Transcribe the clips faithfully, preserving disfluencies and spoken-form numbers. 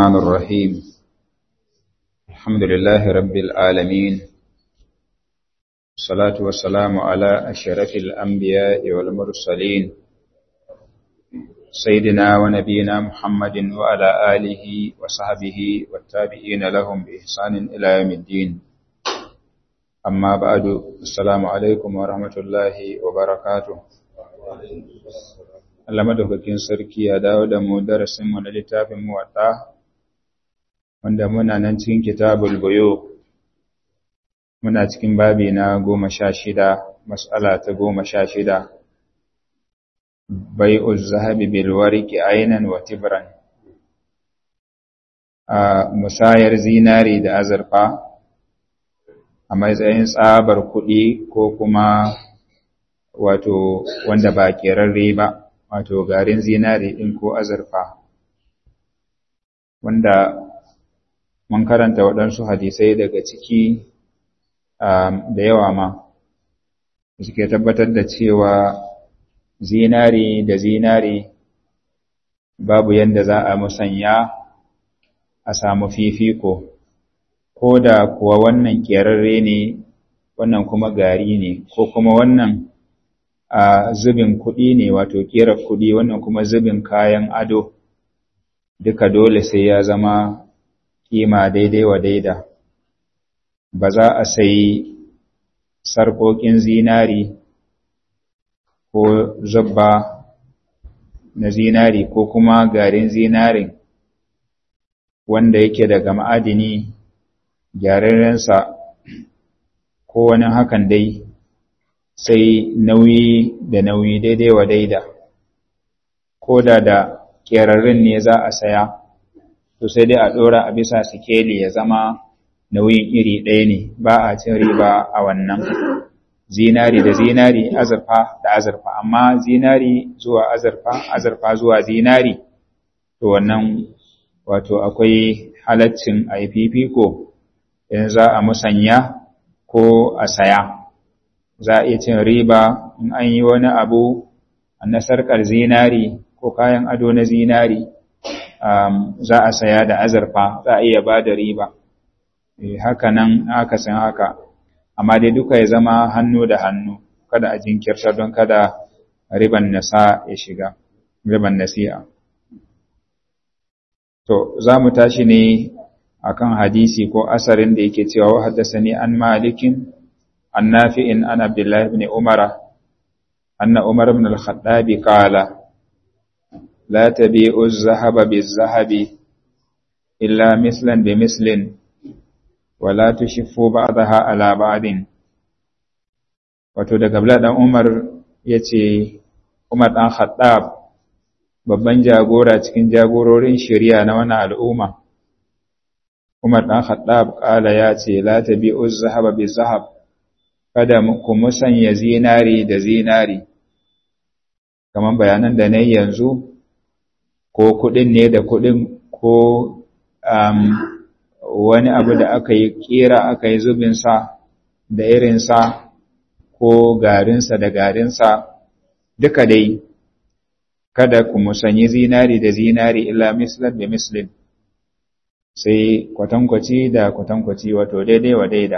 الرحمن الرحيم الحمد لله رب العالمين والصلاة والسلام على أشرف الأنبياء والمرسلين سيدنا ونبينا محمد وعلى آله وصحبه والتابعين لهم بإحسان إلى يوم الدين أما بعد السلام عليكم ورحمة الله وبركاته. Allah madaukakin sarki ya dawo da mu darasin mu na littafin Muwatta wanda muna nan cikin Kitabul Buyu, muna cikin babi na goma sha shida, mas'ala ta goma sha shida, bai'uz zahabi bil warqi aynan wa tibran, a musayar zinari da azurfa a matsayin tsabar kuɗi ko kuma wato wanda ba kerarre ba, wato garin zinari ɗin ko azurfa, wanda mun karanta waɗansu hadisai daga ciki da yawa ma suke tabbatar da cewa zinari da zinari babu yadda za a musanya a samu fifiko, ko da kuwa wannan ƙerarre ne wannan kuma gari ne, ko kuma wannan a zubin kuɗi ne wato ƙera kuɗi wannan kuma zubin kayan ado, duka dole sai ya zama kima daidai wa daida. Ba za a sayi sarƙoƙin zinari ko zubba na zinari ko kuma garin zinarin wanda yake daga ma'adini gyararrensa ko wani hakan dai sai nauyi da nauyi daidai wa daida, ko da da ƙerarrun ne za a saya to sai dai a ɗora a bisa sikeli ya zama nauyin iri ɗaya ne, ba a cin riba a wannan. Zinari da zinari, azurfa da azurfa, amma zinari zuwa azurfa, azurfa zuwa zinari, to wannan wato akwai halaccin a yi fifiko in za a musanya ko a saya. Za a iya cin riba in an yi wani abu na sarƙar zinari ko kayan ado na zinari, um, za a saya da azurfa, za a iya ba da riba. E, haka nan aka san haka, amma dai duka ya zama hannu da hannu, kada a jinkirta don kada riban nasa ya shiga, riban nasi'a. To, za mu tashi ne akan hadisi ko asarin da yake cewa wa haddasani an malikin عن نافع عن عبد الله بن عمر أن عمر بن الخطاب قال لا تبيعوا الذهب بالذهب إلا مثلا بمثل ولا تشفوا بعضها على بعض. wato daga Abdullah dan Umar yace Umar dan Khattab babban jagora cikin jagororin shari'a na wannan al'umma, Umar dan Khattab kala yace la tabi'u az-zahaba biz-zahab, kada ku musanya zinari da zinari, kamar bayanan da na yi yanzu, ko kuɗin ne da kuɗin, ko um, wani abu da aka yi ƙera aka yi zubinsa da irinsa, ko garinsa da garinsa, duka dai, kada ku musanyi zinari da zinari illa mislan da mislin, sai kwatankwaci da kwatankwaci, wato daidai wa daida.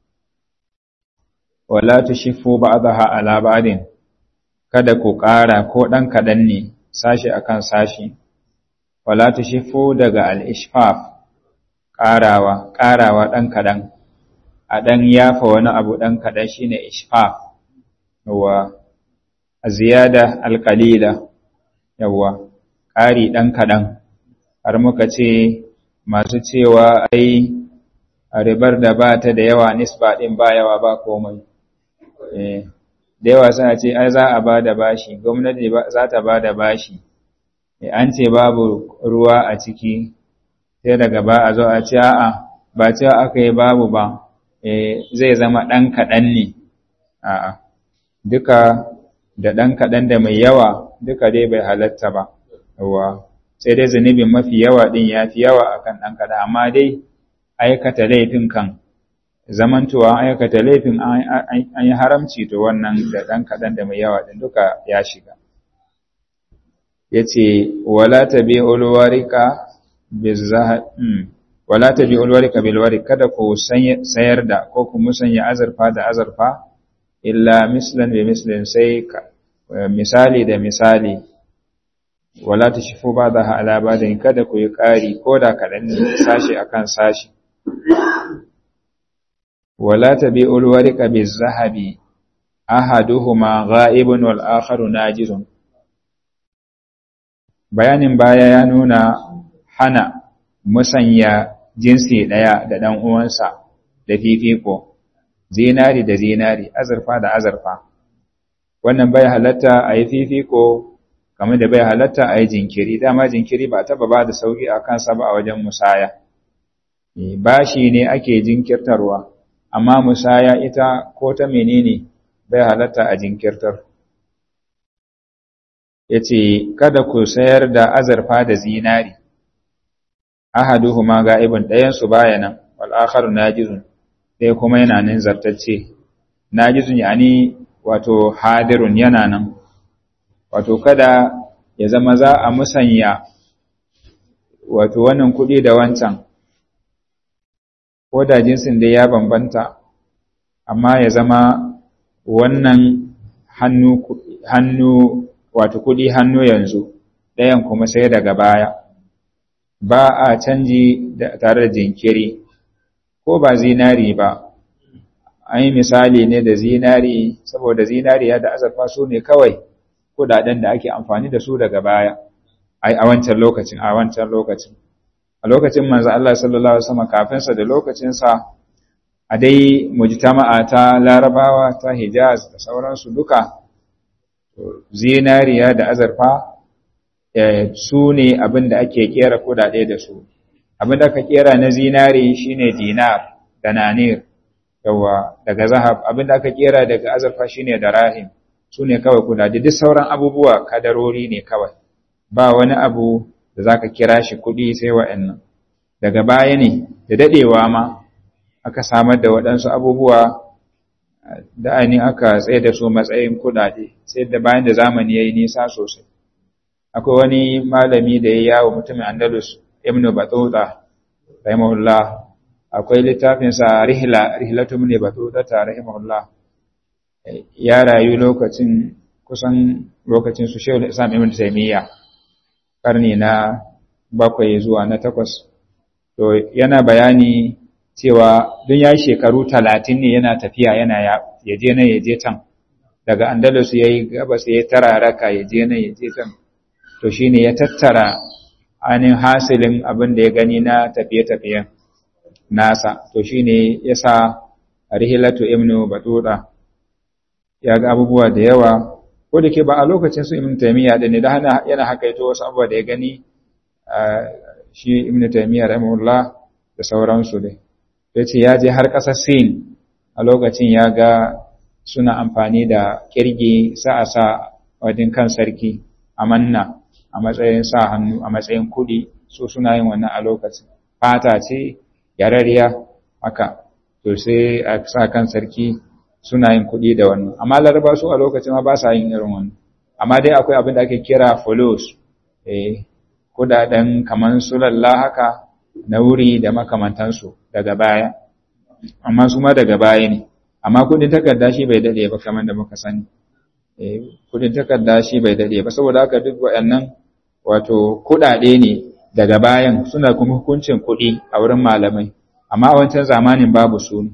Wala tushiffu ba'daha ala ba'din, kada ku ƙara ko ɗan kaɗan ne sashi akan sashi. Wala tushiffu daga al-ishfaf, ƙarawa ƙarawa ɗan kaɗan, a ɗan yafa wani abu ɗan kaɗan shine ishfaf, yawa ziyada al-qalila, yawa ƙari ɗan kaɗan. Har muka ce masu cewa ai a ribar da ba ta da yawa nisba ɗin ba yawa ba komai. Da yawa suna ce ai za a ba da bashi, gwamnati za ta ba da bashi, an ce babu ruwa a ciki, sai daga ba a zo a ce a'a ba cewa aka yi babu ba, zai zama ɗan kaɗan ne, a'a duka da ɗan kaɗan da mai yawa duka dai bai halatta ba, yawa sai dai zunubin mafi yawa ɗin ya fi yawa akan ɗan kaɗan, amma dai aikata laifin kan zamantowa aikata laifin an yi haramci, to wannan da ɗan kaɗan da mai yawa ɗin duka ya shiga. Ya ce, wala tabi'ul warika bizahab wala tabi'ul warqa bil warq kada ku sayar da ko ku musanya azurfa da azurfa illa mislan bi mislin sai misali da misali wala tashifu ba'daha ala ba'din kada ku yi ƙari ko da kaɗan ne sashi akan sashi wala tabi'ul warqa biz zahabi ahaduhuma ghaibun wal akharu najizun. Bayanin baya ya nuna hana musanya jinsi ɗaya da ɗan uwansa da fifiko, zinari da zinari, azurfa da azurfa. Wannan bai halatta a yi fifiko kamar da bai halatta a yi jinkiri, dama jinkiri ba taɓa ba da sauƙi a kansa ba a wajen musaya. Bashi ne ake jinkirtarwa, amma musaya ita ko ta menene bai halatta a jinkirtar. Ya ce, kada ku sayar da azurfa da zinari, ahaduhuma ga'ibun ɗayansu baya nan, wal'akharu najizun, ɗaya kuma yana nan zartacce. Najizun yani wato hadirun yana nan, wato kada ya zama za a musanya wato wannan kuɗi da wancan, ko da jinsin da ya bambanta, amma ya zama wannan hannu, hannu wato kuɗi hannu yanzu, ɗayan kuma sai daga baya. Ba a canji tare da jinkiri, ko ba zinari ba, an yi misali ne da zinari, saboda zinariya da azurfa su ne kawai kudaden da ake amfani da su daga baya, ai a wancan lokacin, a wancan lokacin. A lokacin manzo Allah sallallahu Alaihi wasallam kafinsa da lokacinsa, a dai mujtama'a ta Larabawa, ta Hijaz da sauransu duka, zinariya da azurfa su ne abin da ake kera kudade da su. Abin da aka kera na zinari shine dinar da nanir, yawa daga zahab. Abin da aka kera daga azurfa shine darahim, su ne kawai kudade. Duk sauran abubuwa kadarori ne kawai, ba wani abu da zaka kira shi kudi sai wa'annan. Daga baya ne da dadewa ma aka samar da waɗansu abubuwa da ainihin aka tsaye da su matsayin kudade, sai da bayan da zamani yayi nisa sosai. Akwai wani malami da ya yawo mutumin Andalus, Ibn Battuta rahimahullah, akwai littafinsa Rihla, Rihlatu Ibn Battuta rahimahullah. Ya rayu lokacin kusan lokacin su Shaykhul Islam Ibn Taymiyyah, karni na bakwai zuwa na takwas. To yana bayani cewa dun ya shekaru talatin ne yana tafiya yana ya je nan ya je can. Daga Andalus yayi gabas ya tararaka ya je nan ya je can. To shi ne ya tattara ainihin hasilin abin da ya gani na tafiye-tafiyen nasa, to shi ne ya sa Rihilatu Ibn Battuta ya ga abubuwa da yawa, ko da ke ba a lokacin su Ibn Taymiyyah da ne da yana hakaito wasu abubuwa da ya gani shi Ibn Taymiyyah rahimahullah da sauransu dai. Ya ce ya je har ƙasar Sin a lokacin ya ga suna amfani da kirgi sa-a-sa wajen kan sarki a manna, a matsayin sa hannu, a matsayin kuɗi, so suna yin wannan a lokacin. Fata ce, yarariya, haka, to sai a sa kan sarki suna yin kuɗi da wannan. Amma Laraba su a lokacin ma ba sa yin irin wannan. Amma dai akwai abin da ake kira fulus, eh, kuɗaɗen kamar su lalla haka na wuri da makamantansu daga baya. Amma su ma daga baya ne. Amma kuɗin takarda shi bai daɗe ba kamar da muka sani. Eh, kuɗin takarda shi bai daɗe ba, saboda haka duk waɗannan wato kuɗaɗe ne daga bayan, suna kuma hukuncin kuɗi a wurin malamai, amma a wancan zamanin babu su.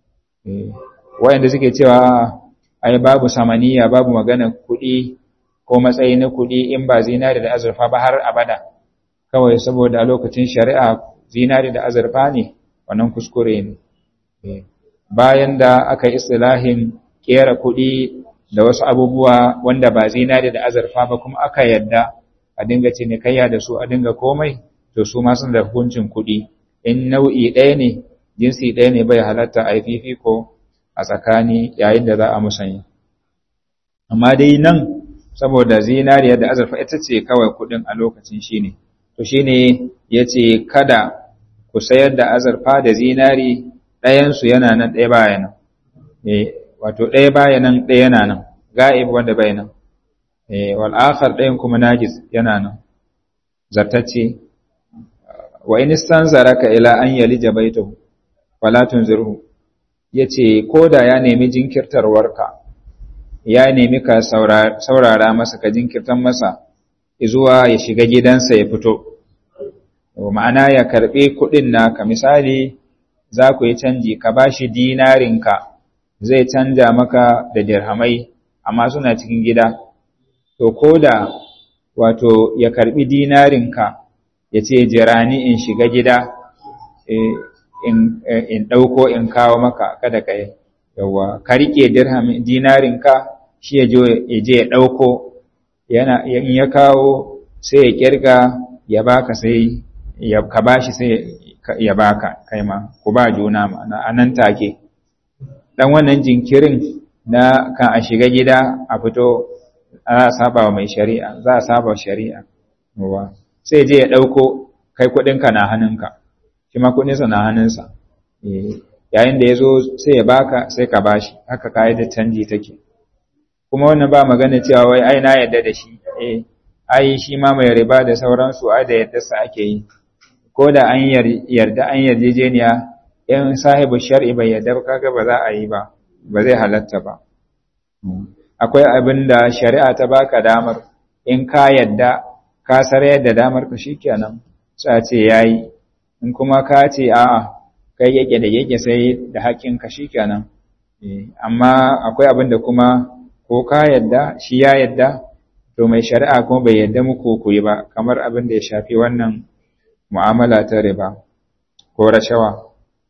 Wayanda suke cewa ai babu samaniya, babu magana kuɗi ko matsayi na kuɗi in ba zinari da azurfa ba har abada, kawai saboda a lokacin shari'a zinari da azurfa ne, wannan kuskure ne. Bayan da aka yi istilahin kera kuɗi da wasu abubuwa wanda ba zinari da azurfa ba, kuma aka yadda a dinga cinikayya da su, a dinga komai, to su ma suna da hukuncin kuɗi. In nau'i ɗaya ne, jinsi ɗaya ne, bai halatta a yi fifiko a tsakani yayin da za a musanya. Amma dai nan, saboda zinariya da azurfa ita ce kawai kuɗin a lokacin shi ne, to shi ne ya ce kada ku sayar da azurfa da zinari ɗayansu yana nan ɗaya baya nan. Wato ɗaya baya nan ɗaya yana nan, ga'ib wanda bai nan. Wal'akar ɗayan kuma najis yana nan, zartacce, wa in istanzaraka ila an yalija baitahu fala tunzirhu yace koda ya nemi jinkirtarwarka ya nemi ka saurara masa ka jinkirtan masa zuwa ya shiga gidansa ya fito ma'ana ya karbe kudin naka misali za ku yi canji ka bashi dinarinka zai canja maka da dirhamai amma suna cikin gida to koda wato ya karbi dinarinka ya ce jirani in shiga gida in in dauko in kawo maka kada kai yawa ka rike dirham dinarinka shi ya je ya dauko yana in ya kawo sai ya kirga ya baka sai ya ka bashi sai ya baka kai ma ku ba juna ma'ana anan take dan wannan jinkirin na kan a shiga gida a fito za a saba wa mai shari'a za a saba shari'a yawa sai je ya dauko kai kudinka na hannunka shi ma kudinsa na hannunsa yayin da yazo sai ya baka sai ka bashi haka kaidar canji take kuma wannan ba magana cewa wai ai na yadda da shi eh ai shi ma mai riba da sauransu ai da yadda sa ake yi ko da an yarda an yarjejeniya in sahibu shar'i bai yarda ba kaga ba za a yi ba ba zai halatta ba akwai abin da shari'a ta baka damar in ka yarda ka sarayar da damar ka shikenan sai ce yayi in kuma ka ce a'a kai yake da yake sai da haƙin ka shikenan amma akwai abin da kuma ko ka yarda shi ya yarda to mai shari'a kuma bai yarda muku ku yi ba kamar abin da ya shafi wannan mu'amala ta riba ko rashawa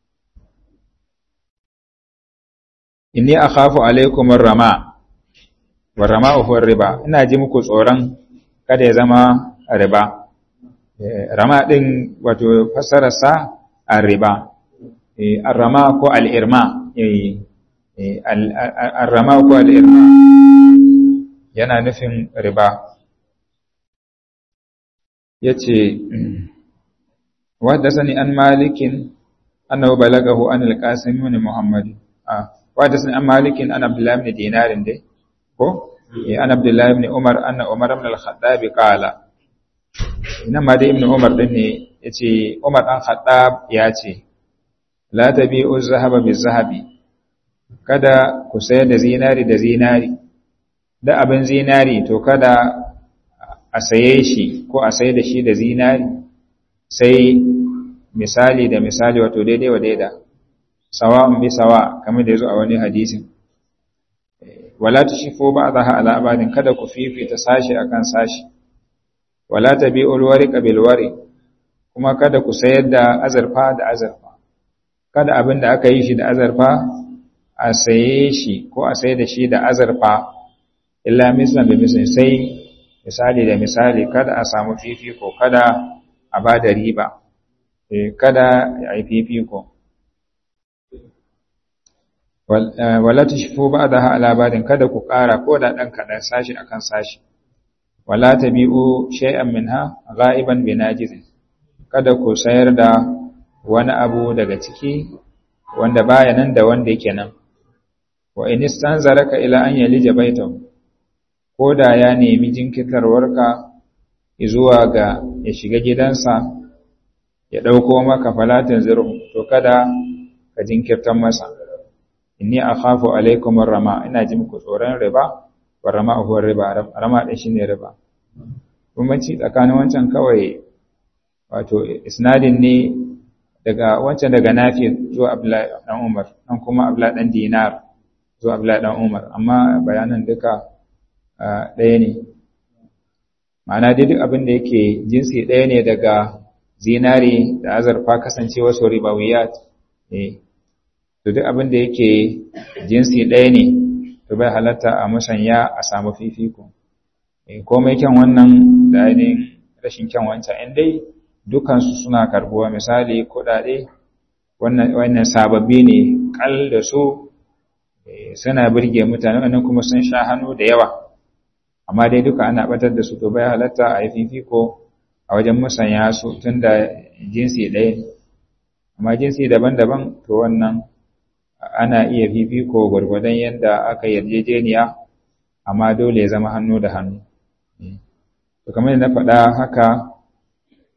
inni akhafu alaikum ar-rama war-rama huwa riba ina ji muku tsoron kada ya zama riba rama din wato fasarar sa ar-riba ar-rama ko al-irma ar-rama ko al-irma yana nufin riba yace وحدثني عن مالك أنه بلغه عن القاسم بن محمد آه. وحدثني عن مالك عن عبد الله بن دينار ده هو عن عبد الله بن عمر أن عمر بن الخطاب قال إنما ده ابن عمر ده يتي عمر بن الخطاب ياتي لا تبيعوا الذهب بالذهب kada ku sayar da zinari da zinari da abin zinari to kada a saye shi ko a sayar da shi da zinari sai misali da misali wato daidai wa daida sawa'un bi sawa kamar da yazo a wani hadisin wala tushifu ba'daha ala abadin kada ku fifita sashi akan sashi wala tabi'ul wariqa bil wari kuma kada ku sayar da azarfa da azarfa kada abin da aka yi shi da azarfa a saye shi ko a sayar da shi da azarfa illa mislan bi mislan sai misali da misali kada a samu fifiko kada a ba da riba kada a yi fifiko wala tushfu ba'daha ala badin kada ku ƙara ko da dan kadan sashi akan sashi wala tabi'u shay'an minha ghaiban binajiz kada ku sayar da wani abu daga ciki wanda baya nan da wanda yake nan wa in istanzaraka ila an yalija baitahu ko da ya nemi jinkirtarwarka zuwa ga ya shiga gidansa ya ɗauko maka falatin zirhu to kada ka jinkirtan masa inni akhafu alaikum ar-rama ina ji muku tsoron riba war rama huwa riba rama din shine riba bambanci tsakanin wancan kawai wato isnadin ne daga wancan daga Nafi zuwa Abdullahi dan Umar dan kuma Abdullahi dan Dinar zuwa Abdullahi dan Umar amma bayanan duka ɗaya ne ma'ana dai duk abin da yake jinsi ɗaya ne daga zinari da azurfa kasancewa su ribawiyat eh to duk abin da yake jinsi ɗaya ne to bai halatta a musanya a samu fifiko eh komai kyan wannan da ainihin rashin kyan wancan in dai dukansu suna karbuwa misali kuɗaɗe wannan wannan sababbi ne kal da su suna burge mutane wannan kuma sun sha hannu da yawa amma dai duka ana batar da su to bai halatta a yi fifiko a wajen musanya su tunda jinsi ɗaya ne amma jinsi daban-daban to wannan ana iya fifiko gwargwadon yadda aka yarjejeniya amma dole ya zama hannu da hannu to kamar na faɗa haka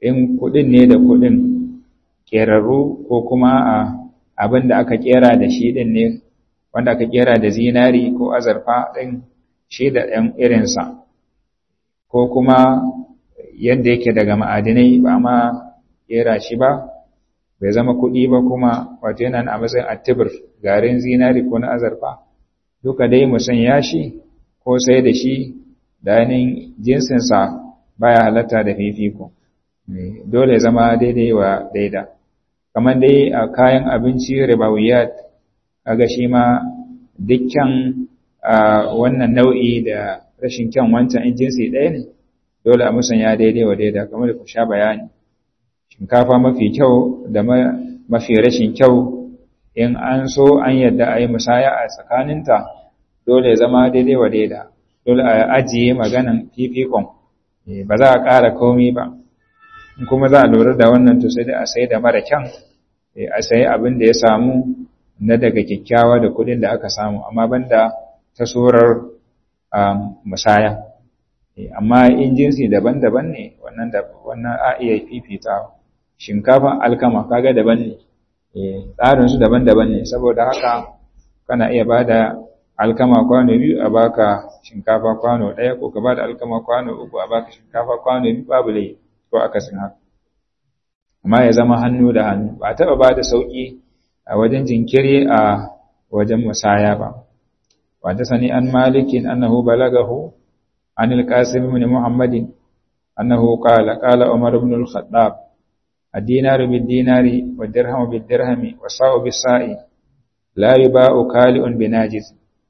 in kuɗin ne da kuɗin ƙerarru ko kuma a abin da aka ƙera da shi ɗin ne wanda aka ƙera da zinari ko azurfa ɗin shi da ɗan irinsa ko kuma yadda yake daga ma'adinai ba ma ƙera shi ba bai zama kuɗi ba kuma wato yana a matsayin attibir garin zinari ko na azurfa duka dai musanya shi ko sai da shi da yanin jinsinsa baya halatta da fifiko dole zama daidai wa daida kamar dai a kayan abinci ribawiyat kaga shi ma dukkan wannan nau'i da rashin kyan wancan in jinsi ɗaya ne dole a musanya daidai wa daida kamar da ku sha bayani shinkafa mafi kyau da mafi rashin kyau in an so an yadda a yi musaya a tsakaninta dole ya zama daidai wa daida dole a ajiye maganan fifikon ba za a ƙara komi ba in kuma za a lura da wannan to sai da a sai da mara kyan a sai abin da ya samu na daga kyakkyawa da kuɗin da aka samu amma banda ta surar musaya amma in jinsi daban-daban ne wannan da wannan a iya fifitawa shinkafa alkama kaga daban ne tsarin su daban-daban ne saboda haka kana iya bada alkama kwano biyu a baka shinkafa kwano ɗaya ko ka bada alkama kwano uku a baka shinkafa kwano biyu babu lai ko akasin haka amma ya zama hannu da hannu ba taɓa bada sauki a wajen jinkiri a wajen musaya ba wa ta sani an malikin annahu balagahu عن القاسم بن محمد أنه قال قال عمر بن الخطاب الدينار بالدينار والدرهم بالدرهم والصاع بالصاع لا يباع كالئ بناجز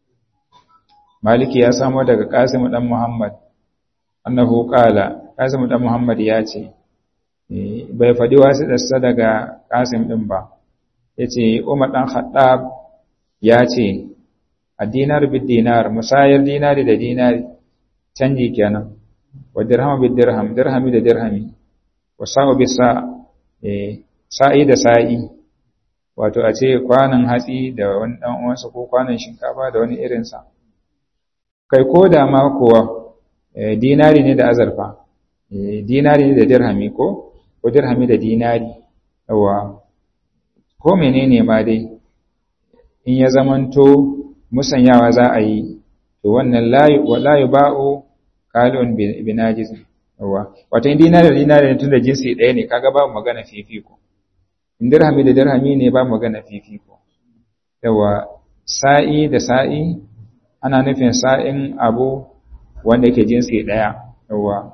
مالك يا سامو daga Qasim dan Muhammad annahu qala Qasim dan Muhammad ya ce bai fadi wasu dassa daga Qasim din ba yace Umar dan Khattab ya ce ad-dinar bid-dinar musayar dinari da dinari canji kenan wa dirham bid dirham dirhami da dirhami wa sa'u bis sa eh sa'i da sa'i wato a ce kwanan hatsi da wani dan uwansa ko kwanan shinkafa da wani irin sa kai ko da ma kuwa eh dinari ne da azurfa eh dinari ne da dirhami ko ko dirhami da dinari yawa ko menene ma dai in ya zamanto musanyawa za a yi to wannan la yuba'u kalun binajiz yawa wato in dinari da dinari ne tunda jinsi ɗaya ne kaga babu magana fifiko in dirhami da dirhami ne babu magana fifiko yawa sa'i da sa'i ana nufin sa'in abu wanda yake jinsi ɗaya yawa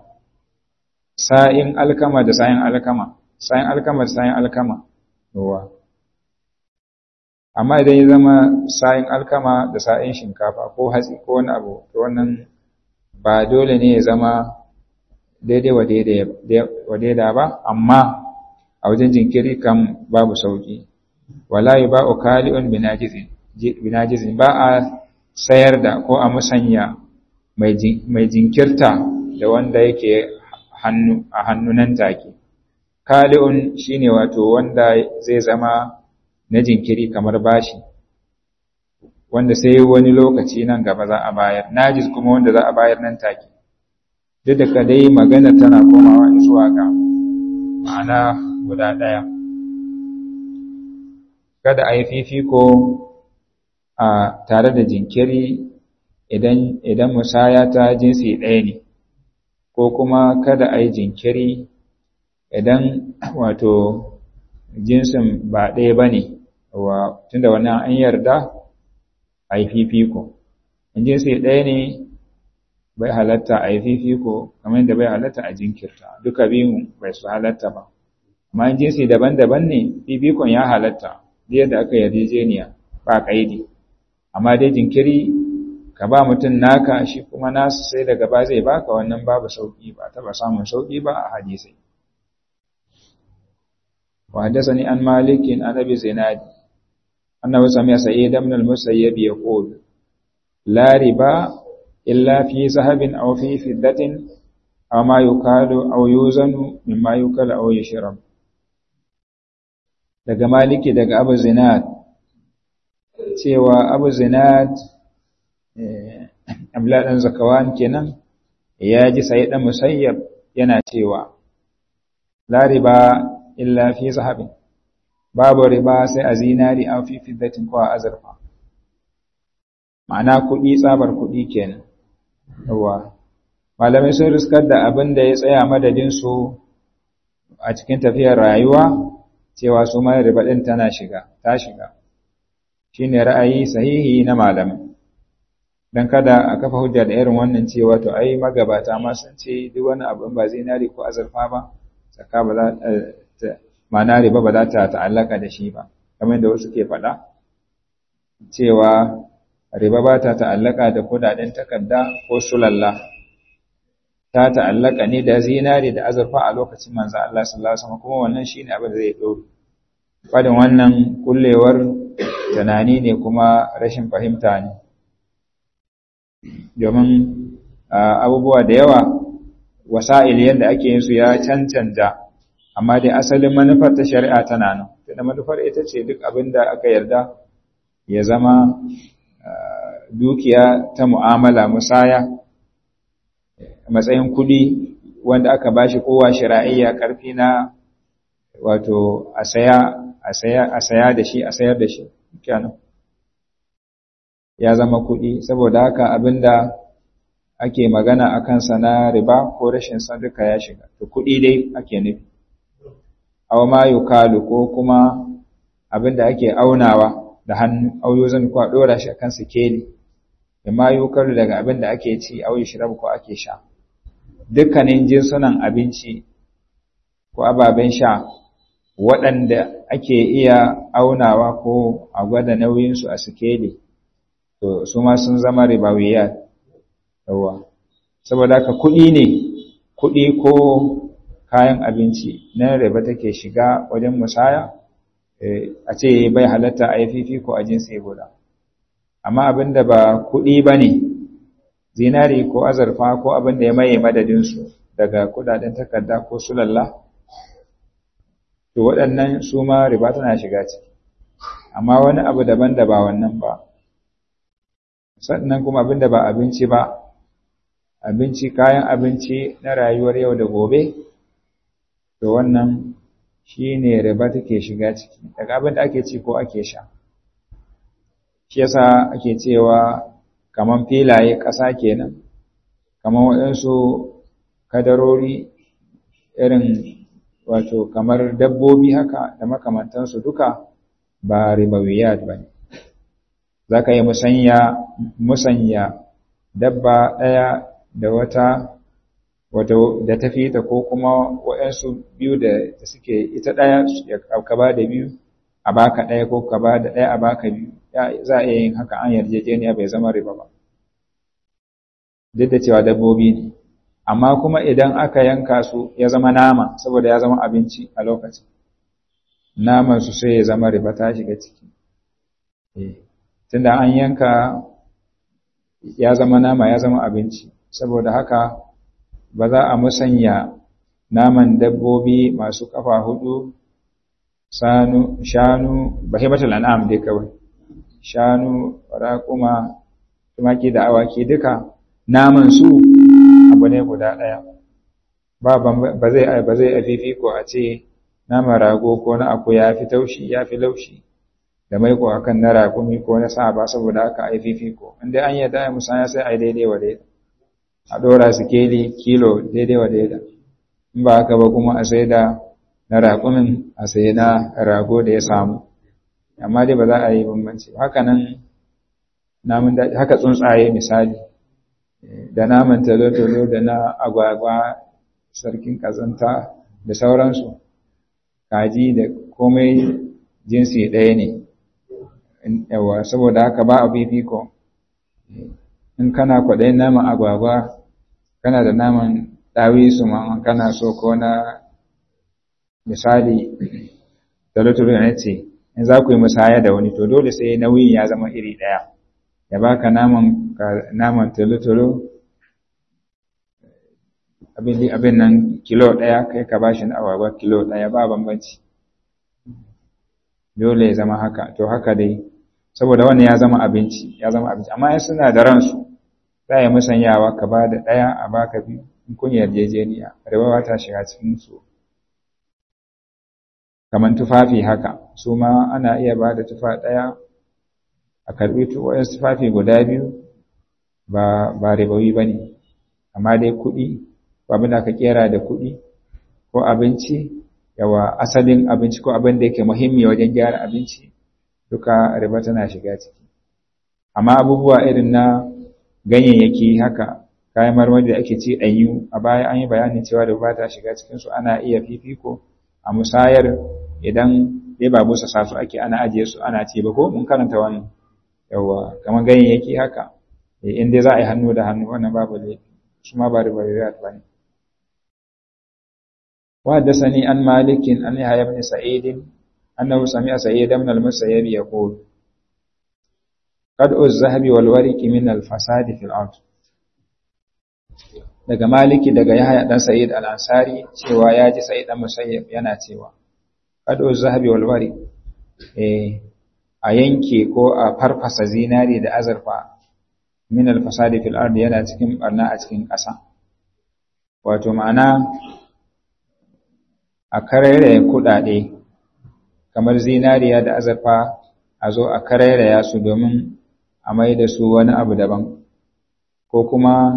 sa'in alkama da sa'in alkama sa'in alkama da sa'in alkama yawa amma idan ya zama sa'in alkama da sa'in shinkafa ko hatsi ko wani abu to wannan ba dole ne ya zama daidai wa daida ba amma a wajen jinkiri kan babu sauki wala yuba'u kali'un binajizin ba a sayar da ko a musanya mai jinkirta da wanda yake hannu a hannunan take kali'un shine wato wanda zai zama na jinkiri kamar bashi wanda sai wani lokaci nan gaba za a bayar najis kuma wanda za a bayar nan take duk da kadai magana tana komawa zuwa ga ma'ana guda ɗaya kada a yi fifiko a tare da jinkiri idan idan musaya ta jinsi ɗaya ne ko kuma kada a yi jinkiri idan wato jinsin ba ɗaya ba ne wa tunda wannan an yarda a yi fifiko in jinsi ɗaya ne bai halatta a yi fifiko kamar yadda bai halatta a jinkirta duka biyun bai su halatta ba amma in jinsi daban-daban ne fifikon ya halatta yadda aka yarjejeniya ba kaidi amma dai jinkiri ka ba mutum naka shi kuma nasu sai daga ba zai baka wannan babu sauki ba taba samun sauki ba a hadisai wa hadathani an malikin an abi zinadi annahu sami'a sa'id ibn al-musayyib yaqul la riba illa fi zahabin aw fi fiddatin aw ma yukalu aw yuzanu mimma yukalu aw yashrab daga maliki daga abu zinad cewa abu zinad abla dan zakawan kenan ya ji sai dan musayyab yana cewa la riba illa fi zahabin, babu riba sai a zinari an fi fiddatin ko a azurfa, ma'ana kuɗi tsabar kuɗi kenan. Yawa malamai sun riskar da abin da ya tsaya madadinsu a cikin tafiyar rayuwa cewa su ma riba ɗin tana shiga, ta shiga. Shi ne ra'ayi sahihi na malamai. Don kada a kafa hujja da irin wannan cewa to ai magabata ma sun ce duk wani abu ba zinari ko azurfa ba, saka ba za ta ma'ana riba ba za ta ta'allaka da shi ba. Kamar da wasu ke faɗa cewa riba ba ta ta'allaka da kudaden takarda ko sulalla. Ta ta'allaka ne da zinari da azurfa a lokacin manzo Allah sallallahu alaihi wasallam, kuma wannan shine abin da zai dore. Fadin wannan kullewar tunani ne kuma rashin fahimta ne, domin abubuwa da yawa wasa'il yadda ake yin su ya cancanta, amma dai asalin manufar ta shari'a tana nan. Da manufar ita ce duk abin da aka yarda ya zama dukiya ta mu'amala musaya, matsayin kudi wanda aka bashi kowa shari'iyya karfi na wato a saya a saya a saya da shi a sayar da shi kenan ya zama kudi. Saboda haka abinda ake magana akan sa na riba ko rashin sa duka ya shiga, to kudi dai ake nufi. Aw ma yukalu, ko kuma abinda ake aunawa da hannu, auyo zan ko a dora shi akan sikeli, ma yukalu daga abinda ake ci, auyo shirab ko ake sha. Dukkanin jinsunan abinci ko ababen sha waɗanda ake iya aunawa ko a gwada nauyinsu a sikeli, to su ma sun zama ribawiyat. Yawa, saboda haka kuɗi ne, kuɗi ko kayan abinci na riba take shiga wajen musaya, a ce bai halatta a yi fifiko a jinsi guda. Amma abinda ba kuɗi ba ne, zinari ko azurfa ko abin da ya maye madadinsu daga kudaden takarda ko sulalla, to waɗannan su ma riba tana shiga ciki. Amma wani abu daban da ba wannan ba, sannan kuma abin da ba abinci ba, abinci kayan abinci na rayuwar yau da gobe, to wannan shi ne riba take shiga ciki daga abin da ake ci ko ake sha. Shi yasa ake cewa kaman filaye ƙasa kenan, kaman waɗansu kadarori irin wato kamar dabbobi haka da makamantansu duka ba ribawiyat ba ne. Za ka yi musanya, musanya dabba ɗaya da wata wato da ta fita, ko kuma waɗansu biyu da suke ita ɗaya ka ba da biyu a baka ɗaya, ko ka ba da ɗaya a baka biyu. Za a iya yin haka, an yarjejeniya bai zama riba ba, duk da cewa dabbobi ne. Amma kuma idan aka yanka su ya zama nama, saboda ya zama abinci a lokacin, naman su sai ya zama riba ta shiga ciki. Tunda an yanka ya zama nama, ya zama abinci, saboda haka ba za a musanya naman dabbobi masu kafa hudu, sanu, shanu, bahimatul an'am dai kawai, shanu, raƙuma, tumaki da awaki duka naman su abu ne guda ɗaya. Ba ba zai ba zai afifiko a ce naman rago ko na akuya ya fi taushi, ya fi laushi da maiko akan na raƙumi ko na sa ba, saboda haka ai fifiko. Inda an yadda ya musanya sai ai daidai wa daida, a ɗora sikeli kilo daidai wa daida. In ba haka ba kuma a sai da na raƙumin a sai na rago da ya samu, amma dai ba za a yi bambanci. Haka nan namun daji, haka tsuntsaye misali, da naman talo-talo da na agwagwa, sarkin kazanta da sauransu, kaji da komai jinsi ɗaya ne. Yawa, saboda haka ba a fifiko. In kana kwaɗayin naman agwagwa, kana da naman ɗawisu ma kana so, ko na misali talo-talo na ce, in za ku yi musaya da wani, to dole sai nauyin ya zama iri ɗaya. Ya baka naman naman talo-talo abin abin nan kilo ɗaya, kai ka bashi na agwagwa kilo ɗaya, ba bambanci. Dole ya zama haka. To haka dai, saboda wannan ya zama abinci, ya zama abinci. Amma in suna da ransu, za a yi musanyawa, ka ba da ɗaya a baka biyu, in kun yarjejeniya, riba ba ta shiga cikin su. kaman tufafi haka su ma ana iya ba da tufa ɗaya a karɓi tufafi guda biyu ba ba ribawi ba ne, amma dai kuɗi ko abin da aka kera da kuɗi ko abinci, yawa asalin abinci ko abin da yake muhimmi wajen gyara abinci duka riba tana shiga ciki. Amma abubuwa irin na ganyayyaki haka kayan marmari da ake ci ɗanyu a baya an yi bayanin cewa da ba ta shiga cikinsu, ana iya fifiko a musayar idan dai ba busa sasu ake ana ajiye su ana ci ba ko mun karanta wannan yawa kamar ganyayyaki haka in dai za a yi hannu da hannu wannan babu laifi su ma ba riba ba ne. وحدثني عن مالك عن يحيى بن سعيد أنه سمع سعيد بن المسيب يقول قدء الذهب والورق من الفساد في الأرض. daga Maliki daga Yahya dan Sa'id al-Ansari cewa ya ji Sa'id dan Musayyib yana cewa qad'u zahabi wal wari eh a yanke ko a farfasa zinari da azurfa min al-fasadi fil ard yana cikin barna a cikin ƙasa, wato ma'ana a karairaya kuɗaɗe kamar zinariya da azurfa a zo a karairaya su domin a mai da su wani abu daban, ko kuma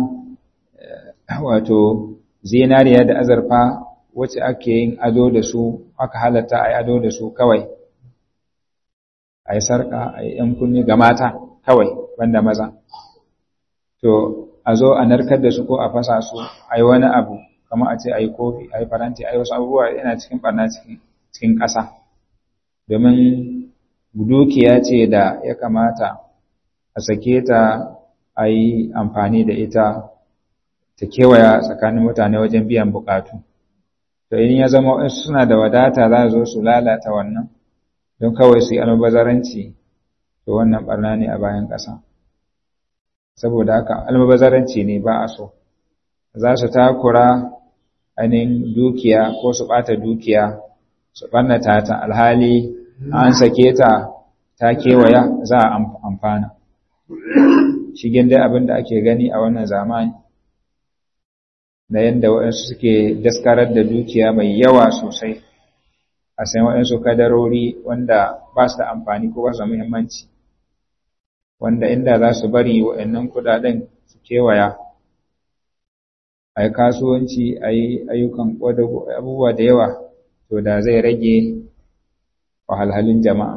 wato zinariya da azurfa wacce ake yin ado da su aka halatta a yi ado da su kawai, a yi sarƙa a yi ‘yan kunni ga mata kawai banda maza, to a zo a narkar da su ko a fasa su a yi wani abu kamar a ce a yi kofi a yi faranti a yi wasu abubuwa yana cikin ɓarna cikin ƙasa, domin dukiya ce da ya kamata a sake ta a yi amfani da ita ta kewaya tsakanin mutane wajen biyan buƙatu. To in ya zama wasu suna da wadata za zo su lalata wannan don kawai su yi almubazaranci, to wannan ɓarna ne a bayan ƙasa. Saboda haka almubazaranci ne ba a so, za su takura ainihin dukiya ko su ɓata dukiya su ɓannata ta alhali an sake ta ta kewaya za a amfana. Shigen dai abin da ake gani a wannan zamani na yadda waɗansu suke daskarar da dukiya mai yawa sosai a sayan waɗansu kadarori wanda ba su da amfani ko ba su da muhimmanci, wanda inda za su bari waɗannan kuɗaɗen su kewaya a yi kasuwanci a yi ayyukan abubuwa da yawa, to da zai rage wahalhalun jama'a.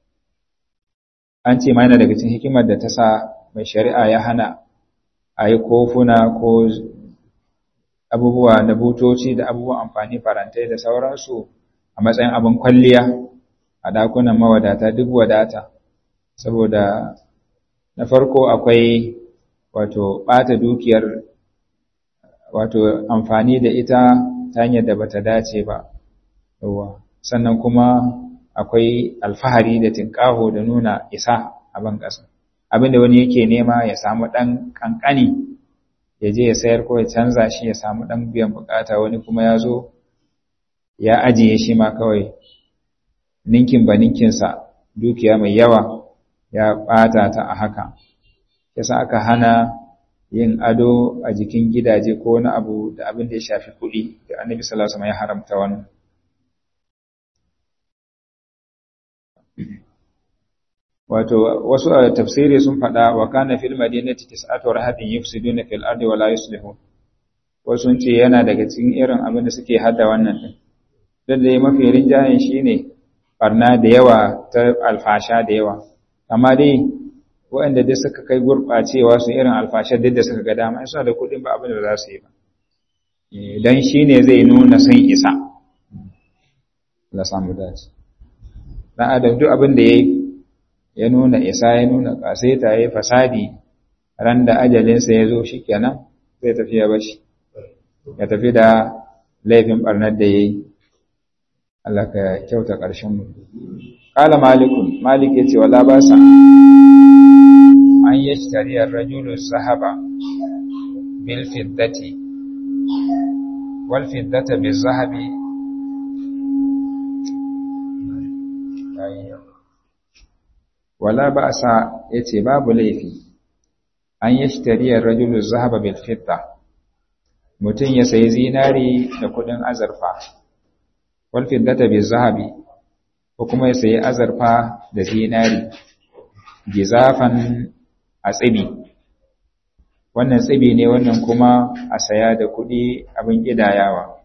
An ce ma yana daga cikin hikimar da ta sa mai shari'a ya hana a yi kofuna ko abubuwa da butoci da abubuwan amfani farantai da sauransu a matsayin abin kwalliya a ɗakunan mawadata duk wadata, saboda na farko akwai wato ɓata dukiyar, wato amfani da ita ta hanyar da bata dace ba, sannan kuma akwai alfahari da tinƙaho da nuna isa a ban ƙasa, abinda wani yake nema ya samu ɗan ƙanƙani ya je ya sayar ko ya canza shi ya samu ɗan biyan buƙata, wani kuma ya zo ya ajiye shi ma kawai ninkin ba ninkinsa dukiya mai yawa ya ɓata ta a haka, yasa aka hana yin ado a jikin gidaje ko wani abu da abin da ya shafi kuɗi, da Annabi sallallahu alaihi wasallam ya haramta wannan. Wato wasu a tafsiri sun faɗa wa kana fil madinati tis'atu rahatin yufsiduna fil ardi wa la yuslihun, wasu sun ce yana daga cikin irin abin da suke hada wannan din, dan da mafi rinjayen shine barna da yawa ta alfasha da yawa, amma dai waɗanda dai suka kai gurɓacewa su irin alfashar duk da suka ga dama in suna da kuɗin ba abin da za su yi ba, dan shine zai nuna san isa. Allah samu dace. Dan adam duk abin da yayi ya nuna isa ya nuna kasaita yayi fasadi, ran da ajalinsa ya zo shikenan zai tafi ya bashi ya tafi da laifin barnar da yayi. Allah ka kyauta ƙarshen mu. Qala malikun, malik yace wala ba sa an yashtari ar-rajulu sahaba bil fiddati wal fiddata bil zahabi wala ba sa yace babu laifi an yashtari ar-rajulu zahaba bil fidda, mutun ya sayi zinari da kudin azurfa, wal fiddata bil zahabi ko kuma ya sayi azurfa da zinari gizafan a tsibi. Wannan tsibi ne, wannan kuma a saya da kuɗi abin ƙidayawa,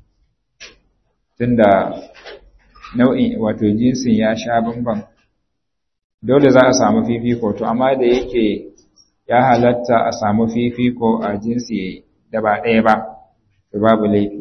tunda nau'in wato jinsin ya sha bamban, dole za a samu fifiko. To amma da yake ya halatta a samu fifiko a jinsi da ba ɗaya ba, to babu laifi.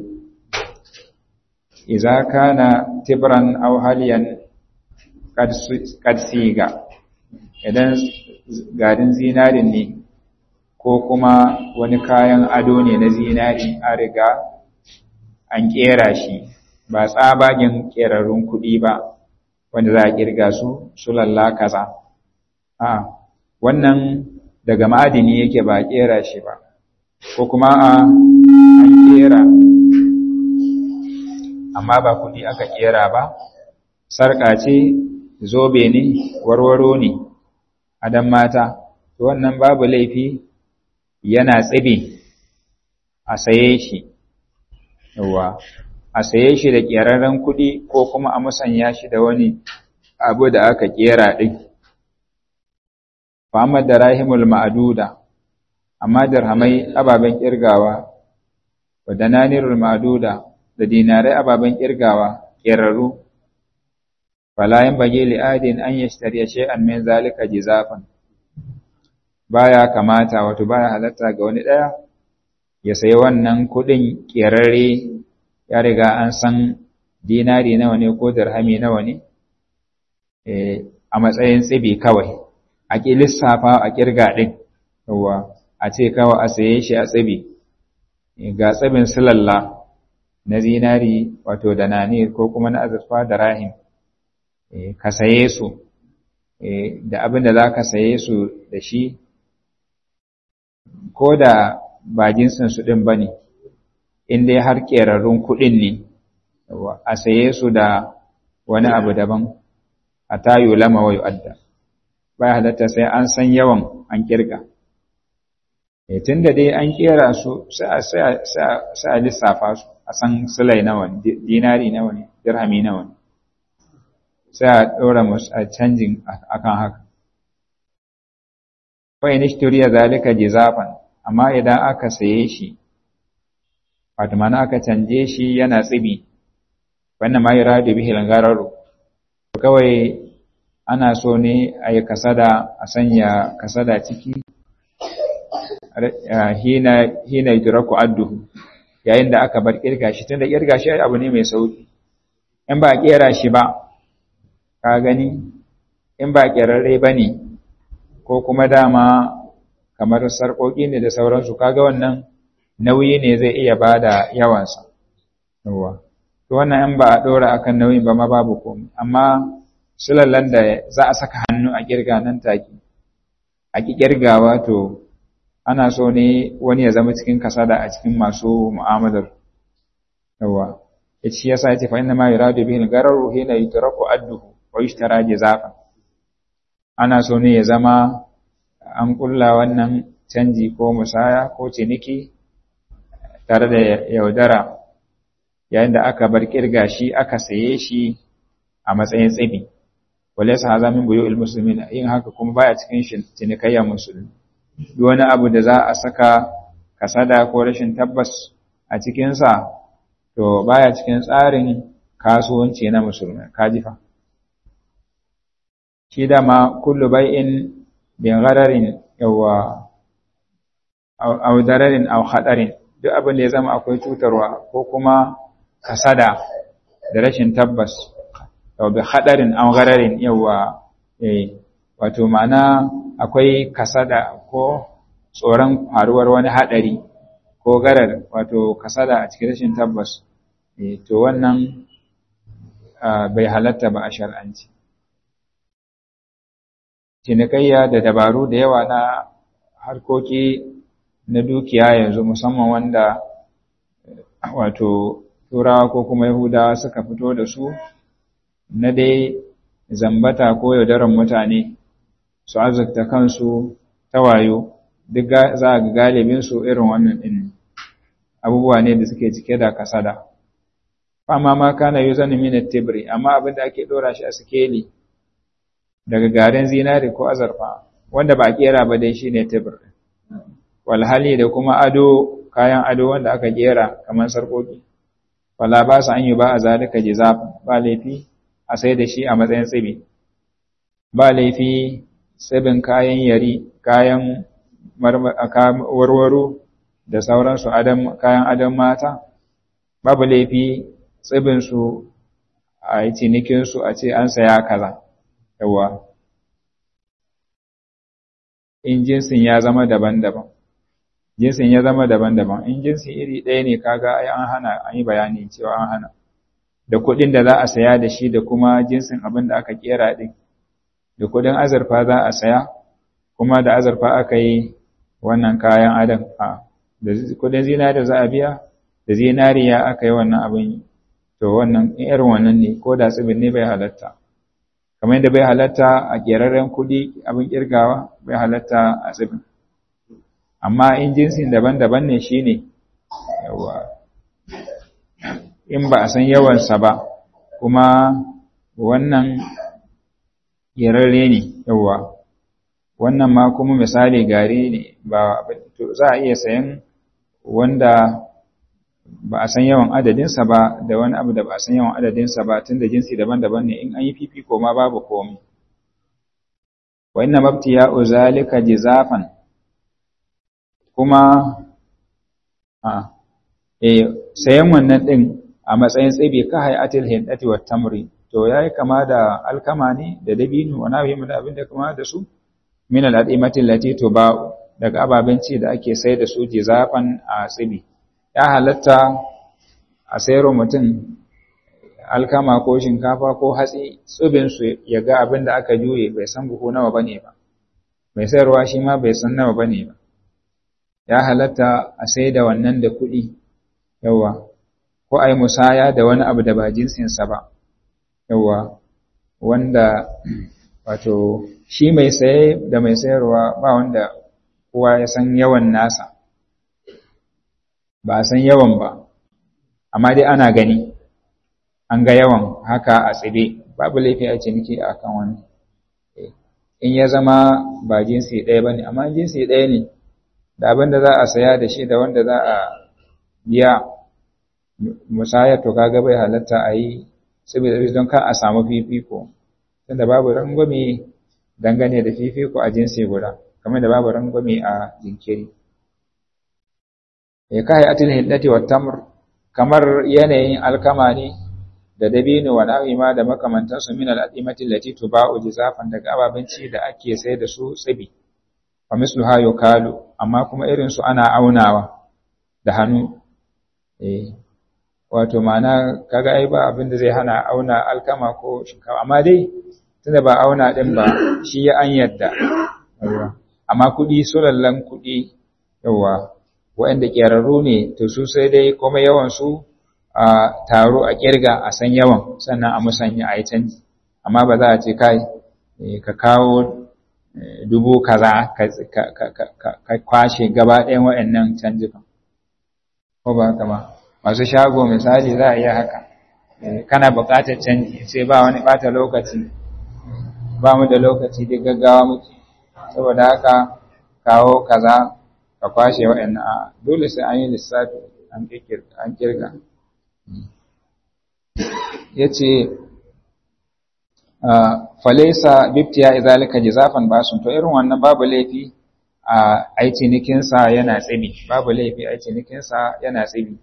Iza kana tibran aw haliyan qad siga, idan garin zinarin ne ko kuma wani kayan ado ne na zinari an riga an kera shi, ba tsabagen kerarrun kuɗi ba wanda za a kirga su sulalla kaza. A wannan daga ma'adini yake ba kera shi ba, ko kuma a an kera amma ba kuɗi aka kera ba, sarƙa ce, zobe ne, warwaro ne, adon mata, to wannan babu laifi, yana tsibi a saye shi, yawa a saye shi da ƙerarren kuɗi ko kuma a musanya shi da wani abu da aka ƙera ɗin. Fa'amad da rahimul ma'aduda, amma dirhamai ababen ƙirgawa, wa dananirul ma'aduda da dinarai ababen ƙirgawa ƙerarru, fala yanbaghi li adin an yashtariya shay'an min zalika jizafan, baya kamata wato baya halatta ga wani daya ya sayi wannan kudin kerare, ya riga an san dinari nawa ne ko dirhami nawa ne, eh a matsayin tsibi kawai a ki lissafa a kirga din, yawa a ce kawai a saye shi a tsibi, ga tsibin silalla na zinari wato da nanir ko kuma na azurfa da rahim, eh ka saye su, eh da abin da za ka saye su da shi, ko da ba jinsinsu ɗin ba ne, in dai har ƙerarrun kuɗin ne, a saye su da wani abu daban, a tayo lama wa yu'adda, ba ya halatta sai an san yawan an ƙirga. E, tun da dai an ƙera su sai a lissafa su, a san silai nawa ne, dinari nawa ne, dirhami nawa ne, sai a ɗora musu a canjin akan haka. Fa in ishturiya zalika jizafan, amma idan aka saye shi, wato mana aka canje shi yana tsibi, wannan ma yuradu bihi al-ghararu, kawai ana so ne a yi kasada, a sanya kasada ciki, hina hina yudraku adduhu, yayin da aka bar kirga shi, tunda kirga shi abu ne mai sauki, in ba kera shi ba, ka gani, in ba kerarre bane, ko kuma dama kamar sarƙoƙi ne da sauransu, kaga wannan nauyi ne zai iya bada yawansa, yawa to wannan in ba a ɗora akan nauyin ba ma babu komai. Amma sulallan da za a saka hannu a kirga nan take, a ki kirgawa, to ana so ne wani ya zama cikin kasada a cikin masu mu'amalar, yawa shi yasa yace fa inna ma yuradu bihi al-gararu hina yutraku adduhu wa yushtara jazafa, ana so ne ya zama an kulla wannan canji ko musaya ko ciniki tare da yaudara, yayin da aka bar kirga shi aka saye shi a matsayin tsibi. Walaysa hadha min buyu'il muslimin, yin haka kuma baya cikin cinikayya musulmi. Duk wani abu da za a saka kasada ko rashin tabbas a cikin sa, to baya cikin tsarin kasuwanci na musulmi, kajifa. Shi dama kullu bai'in bin ghararin yawa aw dararin aw khadarin, duk abin da ya zama akwai cutarwa ko kuma kasada da rashin tabbas, aw bi khadarin aw ghararin yawa eh wato ma'ana akwai kasada ko tsoron faruwar wani hadari ko garar, wato kasada a cikin rashin tabbas, eh to wannan bai halatta ba a shar'anci. Cinikayya da dabaru da yawa na harkoki na dukiya yanzu, musamman wanda wato turawa ko kuma yahudawa suka fito da su, na dai zambata ko yaudarar mutane su azurta kansu ta wayo, duk za a ga galibinsu irin wannan ɗin abubuwa ne da suke cike da kasada. amma ma kana yuzanu min at-tibri amma abinda ake dora shi a sikeli daga garin zinari ko azurfa wanda ba kera ba dai shine tibr wal hali da kuma ado kayan ado wanda aka kera kamar sarkoki wala ba sa an yi ba a zalika jizaf ba laifi a sai da shi a matsayin tsibi ba laifi tsibin kayan yari kayan warwaro da sauransu adam kayan adam mata babu laifi tsibinsu a yi cinikinsu a ce an saya kaza yawa in jinsin ya zama daban-daban jinsin ya zama daban-daban in jinsin iri ɗaya ne kaga ai an hana an yi bayani cewa an hana da kuɗin da za a saya da shi da kuma jinsin abin da aka kera ɗin da kuɗin azurfa za a saya kuma da azurfa aka yi wannan kayan adam a da kuɗin zinariya za a biya da zinariya aka yi wannan abin to wannan in irin wannan ne ko da tsibin ne bai halatta kamar yadda bai halatta a ƙerarren kuɗi abin ƙirgawa bai halatta a tsibin amma in jinsin daban-daban ne shi ne in ba a san yawansa ba kuma wannan ƙerarre ne yawa wannan ma kuma misali gari ne ba za a iya sayan wanda ba a san yawan adadinsa ba da wani abu da ba a san yawan adadinsa ba tun da jinsi daban-daban ne in an yi fifiko ma babu komi wa inna mabtiya uzalika jizafan kuma a eh sayan wannan din a matsayin tsibi ka hayatil hindati wat tamri to yayi kama da alkama ne da dabino wa nabi mu da abin da kama da su min al-adimati allati tuba daga ababen ci da ake sai da su jizafan a tsibi ya halatta a sayar mutum alkama ko shinkafa ko hatsi tsibinsu ya ga abin da aka juye bai san buhu nawa ba ne ba mai sayarwa shi ma bai san nawa ba ne ba ya halatta a sai da wannan da kuɗi yawa ko a yi musaya da wani abu da ba jinsinsa ba yawa wanda wato shi mai saye da mai sayarwa ba wanda kowa ya san yawan nasa ba a san yawan ba amma dai ana gani an ga yawan haka a tsibe babu laifi a ciniki a kan wani in ya zama ba jinsi ɗaya ba ne amma jinsi ɗaya ne da abin da za a saya da shi da wanda za a biya musayar to kaga bai halatta a yi saboda don kar a samu fifiko tunda babu rangwame dangane da fifiko a jinsi guda kamar da babu rangwame a jinkiri ya kai atil hillati wat tamr kamar yanayin alkama ne da dabino wa na'ima da makamantan su min al-adimati allati tuba'u jizafan daga ababen ci da ake sai da su tsibi fa misluha yukalu amma kuma irin su ana aunawa da hannu eh wato ma'ana kaga ai ba abin da zai hana auna alkama ko shinkafa amma dai tunda ba auna din ba shi ya an yadda amma kudi sulallan kudi yawa waɗanda ƙerarru ne to su sai dai kuma yawansu a taro a ƙirga a san yawan sannan a musanya a yi canji amma ba za a ce kai ka kawo dubu kaza ka kwashe gaba ɗayan waɗannan canji ba ko ba haka ba masu shago misali za a iya haka kana buƙatar canji sai ba wani ɓata lokaci ba mu da lokaci da gaggawa muke saboda haka kawo kaza ka kwashe waɗannan a dole sai an yi lissafi an kirga ya ce falaisa biftiya izalika jizafan basun to irin wannan babu laifi a aicinikinsa yana tsibi babu laifi aicinikinsa yana tsibi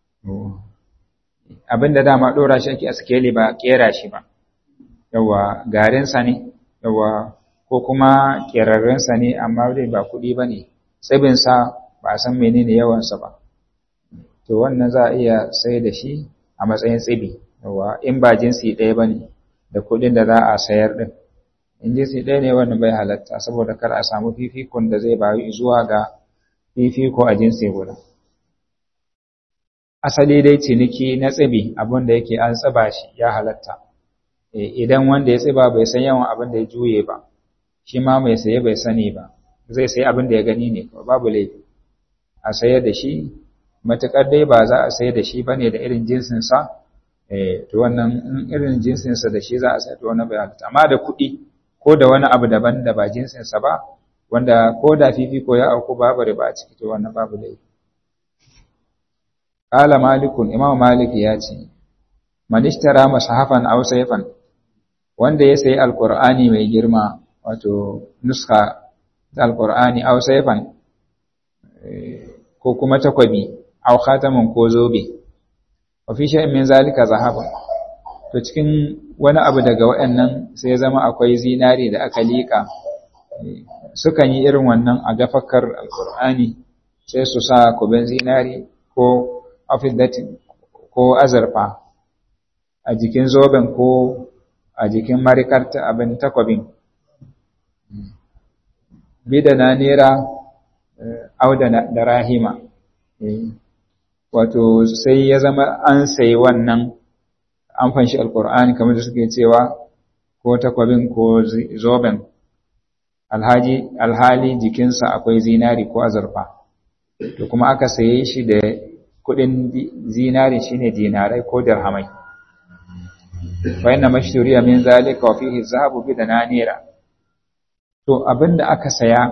abinda dama ɗora shi ake a sikeli ba ƙera shi ba yawa garinsa ne yawa ko kuma ƙerarrensa ne amma dai ba kuɗi ba ne tsibinsa ba a san menene yawansa ba to wannan za a iya sai da shi a matsayin tsibi yawa in ba jinsi ɗaya ba ne da kuɗin da za a sayar ɗin in jinsi ɗaya ne wannan bai halatta saboda kar a samu fifikon da zai bayu zuwa ga fifiko a jinsi guda asali dai ciniki na tsibi abin da yake an tsiba shi ya halatta idan wanda ya tsiba bai san yawan abin da ya juye ba shi ma mai saye bai sani ba zai sai abin da ya gani ne babu laifi a sayar da shi matuƙar dai ba za a sayar da shi bane da irin jinsinsa eh to wannan irin jinsin sa da shi za a sai to wannan bai halatta amma da kuɗi ko da wani abu daban da ba jinsin sa ba wanda ko da fifiko ya auku babu riba a ciki to wannan babu laifi. Qala malikun imam malik ya ce man ishtara masahafan aw sayfan wanda ya sayi alqur'ani mai girma wato nuska ta alqur'ani aw sayfan ko kuma takwabi aw khataman ko zobe wa fi shay'in min zalika zahabun to cikin wani abu daga waɗannan sai ya zama akwai zinari da aka lika sukan yi irin wannan a gafakar alqur'ani sai su sa kuben zinari ko afidatin ko azurfa a jikin zoben ko a jikin marikarta abin takwabin bidana nera auda da rahima wato sai ya zama an sayi wannan an fanshi alkur'ani kamar da suke cewa ko takwabin ko zoben alhaji alhali jikinsa akwai zinari ko azurfa to kuma aka saye shi da kudin zinari shine dinarai ko dirhamai fa inna mashturiya min zalika wa fihi zahabu bi dananira to abinda aka saya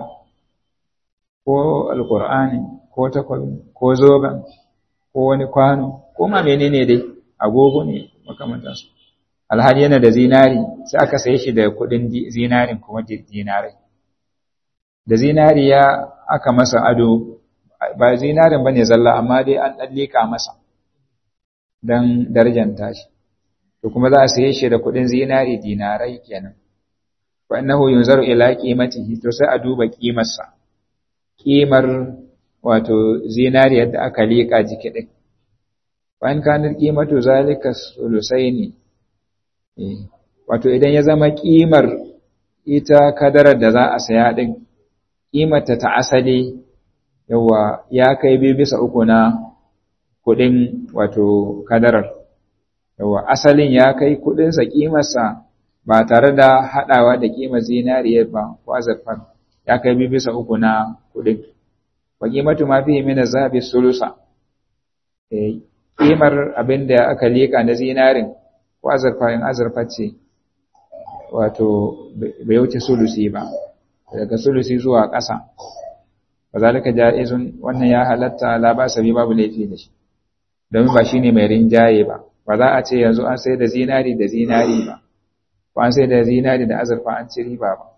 ko alqur'ani ko takwabi ko zoben ko wani kwano ko ma menene dai agogo ne makamantan su alhali yana da zinari sai aka saye shi da kudin zinarin kuma dinarai da zinariya aka masa ado ba zinarin bane zalla amma dai an dallika masa dan darjanta shi to kuma za a saye shi da kudin zinari dinarai kenan fa innahu yunzaru ila qimatihi to sai a duba kimarsa kimar wato zinari yadda aka lika jiki din fa in kana qimatu zalika sulusaini eh wato idan ya zama kimar ita kadarar da za a saya din kimarta ta asali yawa ya kai biyu bisa uku na kudin wato kadarar yawa asalin ya kai kudinsa kimarsa ba tare da hadawa da kimar zinariyar ba ko azurfar ya kai biyu bisa uku na kudin wa qimatu ma fihi min az-zahabi sulusa eh kimar abinda aka leka na zinarin ko azurfa in azurfa ce wato bai wuce sulusi ba daga sulusi zuwa ƙasa kazalika jaizun wannan ya halatta la ba sabi babu laifi da shi domin ba shine mai rinjaye ba ba za a ce yanzu an sai da zinari da zinari ba ko an sai da zinari da azurfa an ci riba ba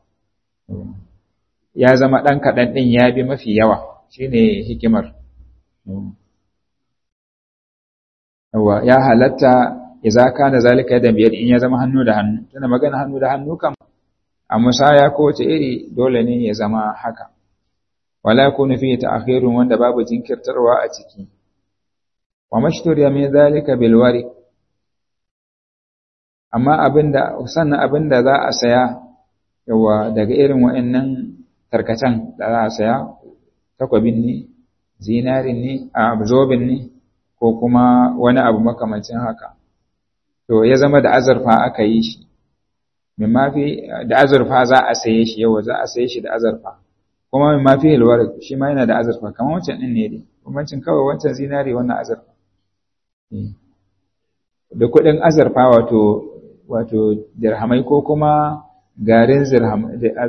ya zama dan kadan din ya bi mafi yawa shine hikimar yawa ya halatta idza kana zalika yadan biyar in ya zama hannu da hannu tana magana hannu da hannu kam a musaya ko wace iri dole ne ya zama haka wala yakunu fihi ta'khirun wanda babu jinkirtarwa a ciki wa mashturiya min zalika bil wari amma abinda sannan abinda za a saya yawa daga irin wa'annan tarkacen da za a saya takwabin ne zinarin ne a zobin ne ko kuma wani abu makamancin haka to ya zama da azurfa aka yi shi min mafi da azurfa za a saye shi yawa za a saye shi da azurfa kuma min mafi alwar shi ma yana da azurfa kamar wancan din ne dai bambancin kawai wancan zinari wannan azurfa da kuɗin azurfa wato wato dirhamai ko kuma garin zirham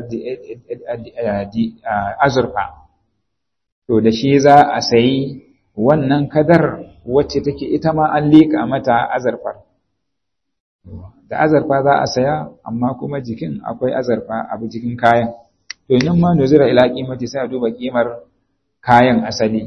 azurfa to da shi za a sayi wannan kadar wacce take ita ma an liƙa mata azurfar da azurfa za a saya amma kuma jikin akwai azurfa abu jikin kayan to nan ma nuzira ila qimati sai a duba kimar kayan asali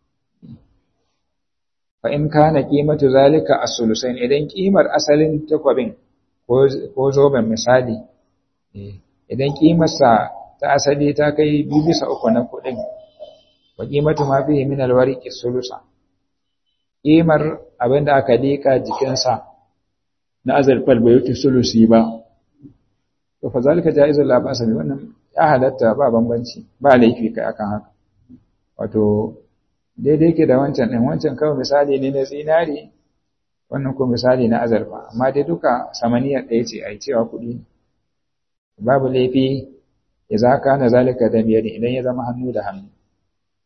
fa in kana qimatu zalika as-sulusain idan kimar asalin takwabin ko ko zoben misali idan kimar sa ta asali ta kai biyu bisa uku na kudin wa qimatu ma fihi min al-wariqi sulusa kimar abinda aka lika jikin sa na azalfal bai wuce sulusi ba to fa zalika jaizul la ba'sa wannan ya halatta ba bambanci ba laifi kai akan haka wato daidai yake da wancan din wancan kawai misali ne na zinari wannan ko misali na azalfa amma dai duka samaniya ɗaya ce ai cewa kuɗi babu laifi idza kana zalika da biyar idan ya zama hannu da hannu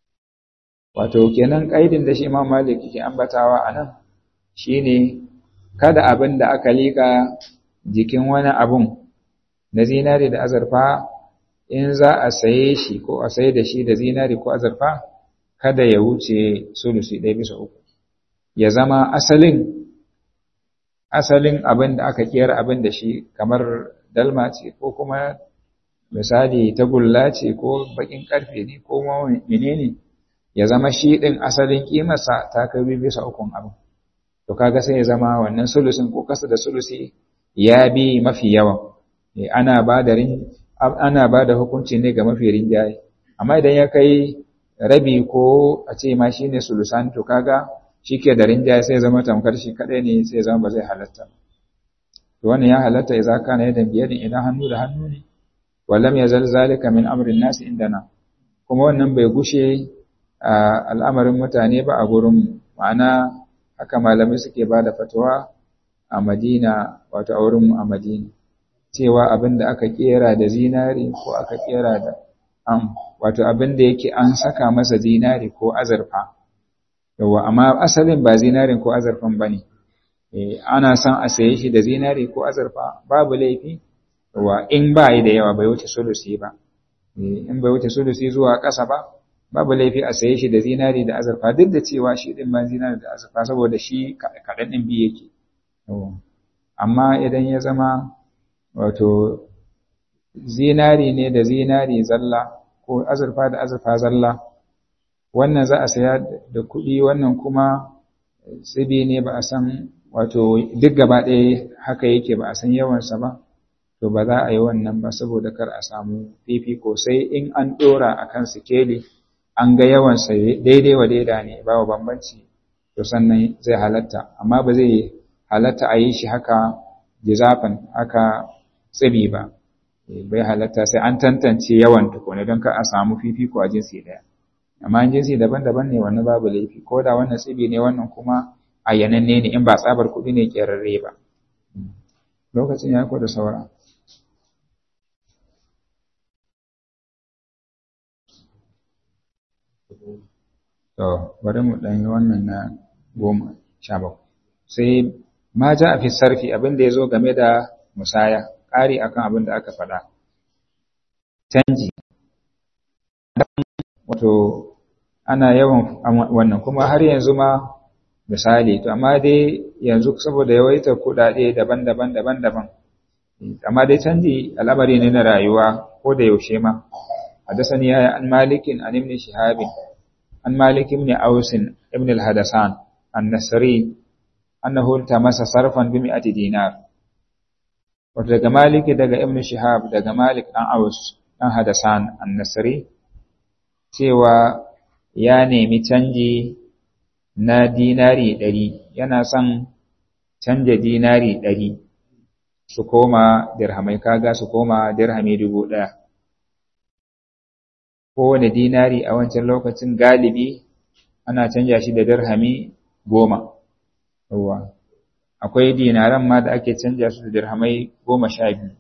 wato kenan kaidin da shi Imam Malik ke ambatawa anan shine kada abin da aka liƙa jikin wani abun na zinari da azurfa in za a saye shi ko a saye da shi da zinari ko azurfa kada ya wuce sulusi ɗaya bisa uku ya zama asalin asalin abin da aka kera abin da shi kamar dalma ce ko kuma misali tagulla ce ko bakin karfe ne ko menene ya zama shi din asalin kimarsa ta kai bisa ukun abin to kaga sai ya zama wannan sulusin ko kasa da sulusi ya bi mafi yawa ana ba da ana ba da hukunci ne ga mafi rinjaye amma idan ya kai rabi ko a ce ma shine sulusan to kaga shike da rinjaye sai zama tamkar shi kadai ne sai zama ba zai halatta to wannan ya halatta idza kana yadan biyadin idan hannu da hannu ne wallam yazal zalika min amrin nas indana kuma wannan bai gushe al'amarin mutane ba a gurin ma'ana haka malamai suke bada fatawa a Madina wato a wurin a Madina cewa abinda aka kera da zinari ko aka kera da am wato abinda yake an saka masa zinari ko azurfa yawa amma asalin ba zinarin ko azurfan bane eh ana son a saye shi da zinari ko azurfa babu laifi yawa in ba yi da yawa bai wuce sulusi ba in bai wuce sulusi zuwa ƙasa ba babu laifi a saye shi da zinari da azurfa duk da cewa shi din ba zinari da azurfa saboda shi kaɗan ɗin biyu yake amma idan ya zama wato zinari ne da zinari zalla ko azurfa da azurfa zalla wannan za a saya da kuɗi wannan kuma tsibi ne ba a san wato duk gaba ɗaya haka yake ba a san yawansa ba to ba za a yi wannan ba saboda kar a samu fifiko sai in an ɗora a kan sikeli an ga yawansa daidai wa daida ne ba wa bambanci to sannan zai halatta amma ba zai halatta a yi shi haka jizafan haka tsibi ba bai halatta sai an tantance yawan tukune don ka a samu fifiko a jinsi daya amma jinsi daban-daban ne wannan babu laifi ko da wannan tsibi ne wannan kuma ayyananne ne in ba tsabar kuɗi ne kerarre ba lokacin ya ko da saura to bari mu ɗan yi wannan na goma sha bakwai sai ma ja a fi sarfi abin da ya zo game da musaya ƙari akan abin da aka faɗa canji wato ana yawan wannan kuma har yanzu ma misali to amma dai yanzu saboda yawaitar kuɗaɗe daban-daban daban-daban amma dai canji al'amari ne na rayuwa ko da yaushe ma hadasani ya an malikin an ibn shihabin an malik ibn aus ibn al-hadasan an-nasri annahu tamasa sarfan bi mi'ati dinar wato daga malik daga ibn shihab daga malik dan aus dan hadasan an-nasri cewa ya nemi canji na dinari ɗari yana son canja dinari ɗari su koma dirhamai kaga su koma dirhami dubu ɗaya kowane dinari a wancan lokacin galibi ana canja shi da dirhami goma yawa akwai dinaran ma da ake canja su da dirhamai goma sha biyu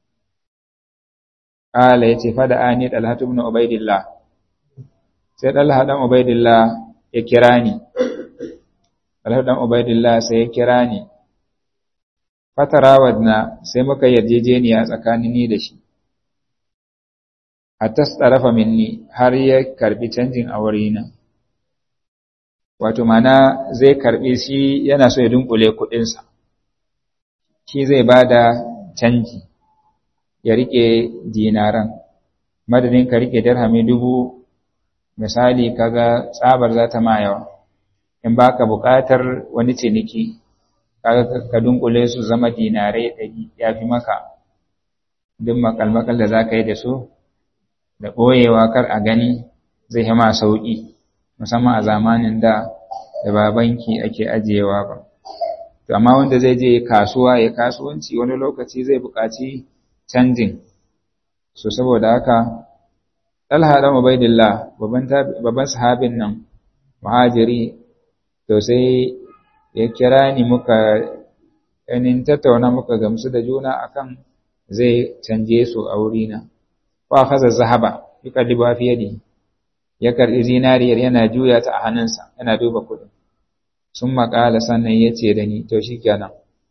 qala yace fada ani talhatu ibn ubaidillah sai talha dan ubaidillah ya kira ni talha dan ubaidillah sai ya kira ni fatarawadna sai muka yarjejeniya tsakanin ni da shi hatta tsarafa minni har ya karbi canjin a wurina wato mana zai karbi shi yana so ya dunkule kudinsa shi zai bada canji ya rike dinaran madadin ka rike dirhami dubu misali kaga tsabar za ta ma yawa in baka buƙatar wani ciniki kaga ka dunkule su zama dinarai ɗari ya fi maka duk makal-makal da za ka yi da su da ɓoyewa kar a gani zai hima sauƙi musamman a zamanin da da ba banki ake ajiyewa ba to amma wanda zai je kasuwa ya kasuwanci wani lokaci zai buƙaci canjin so saboda haka Talha dan Ubaidillah babban babban sahabin nan muhajiri to sai ya kira ni muka yanin tattauna muka gamsu da juna akan zai canje su a wurina wa kaza zahaba yuqallibu fi yadi ya karbi zinariyar yana juya ta a hannunsa yana duba kudin sun makala sannan yace da ni to shikenan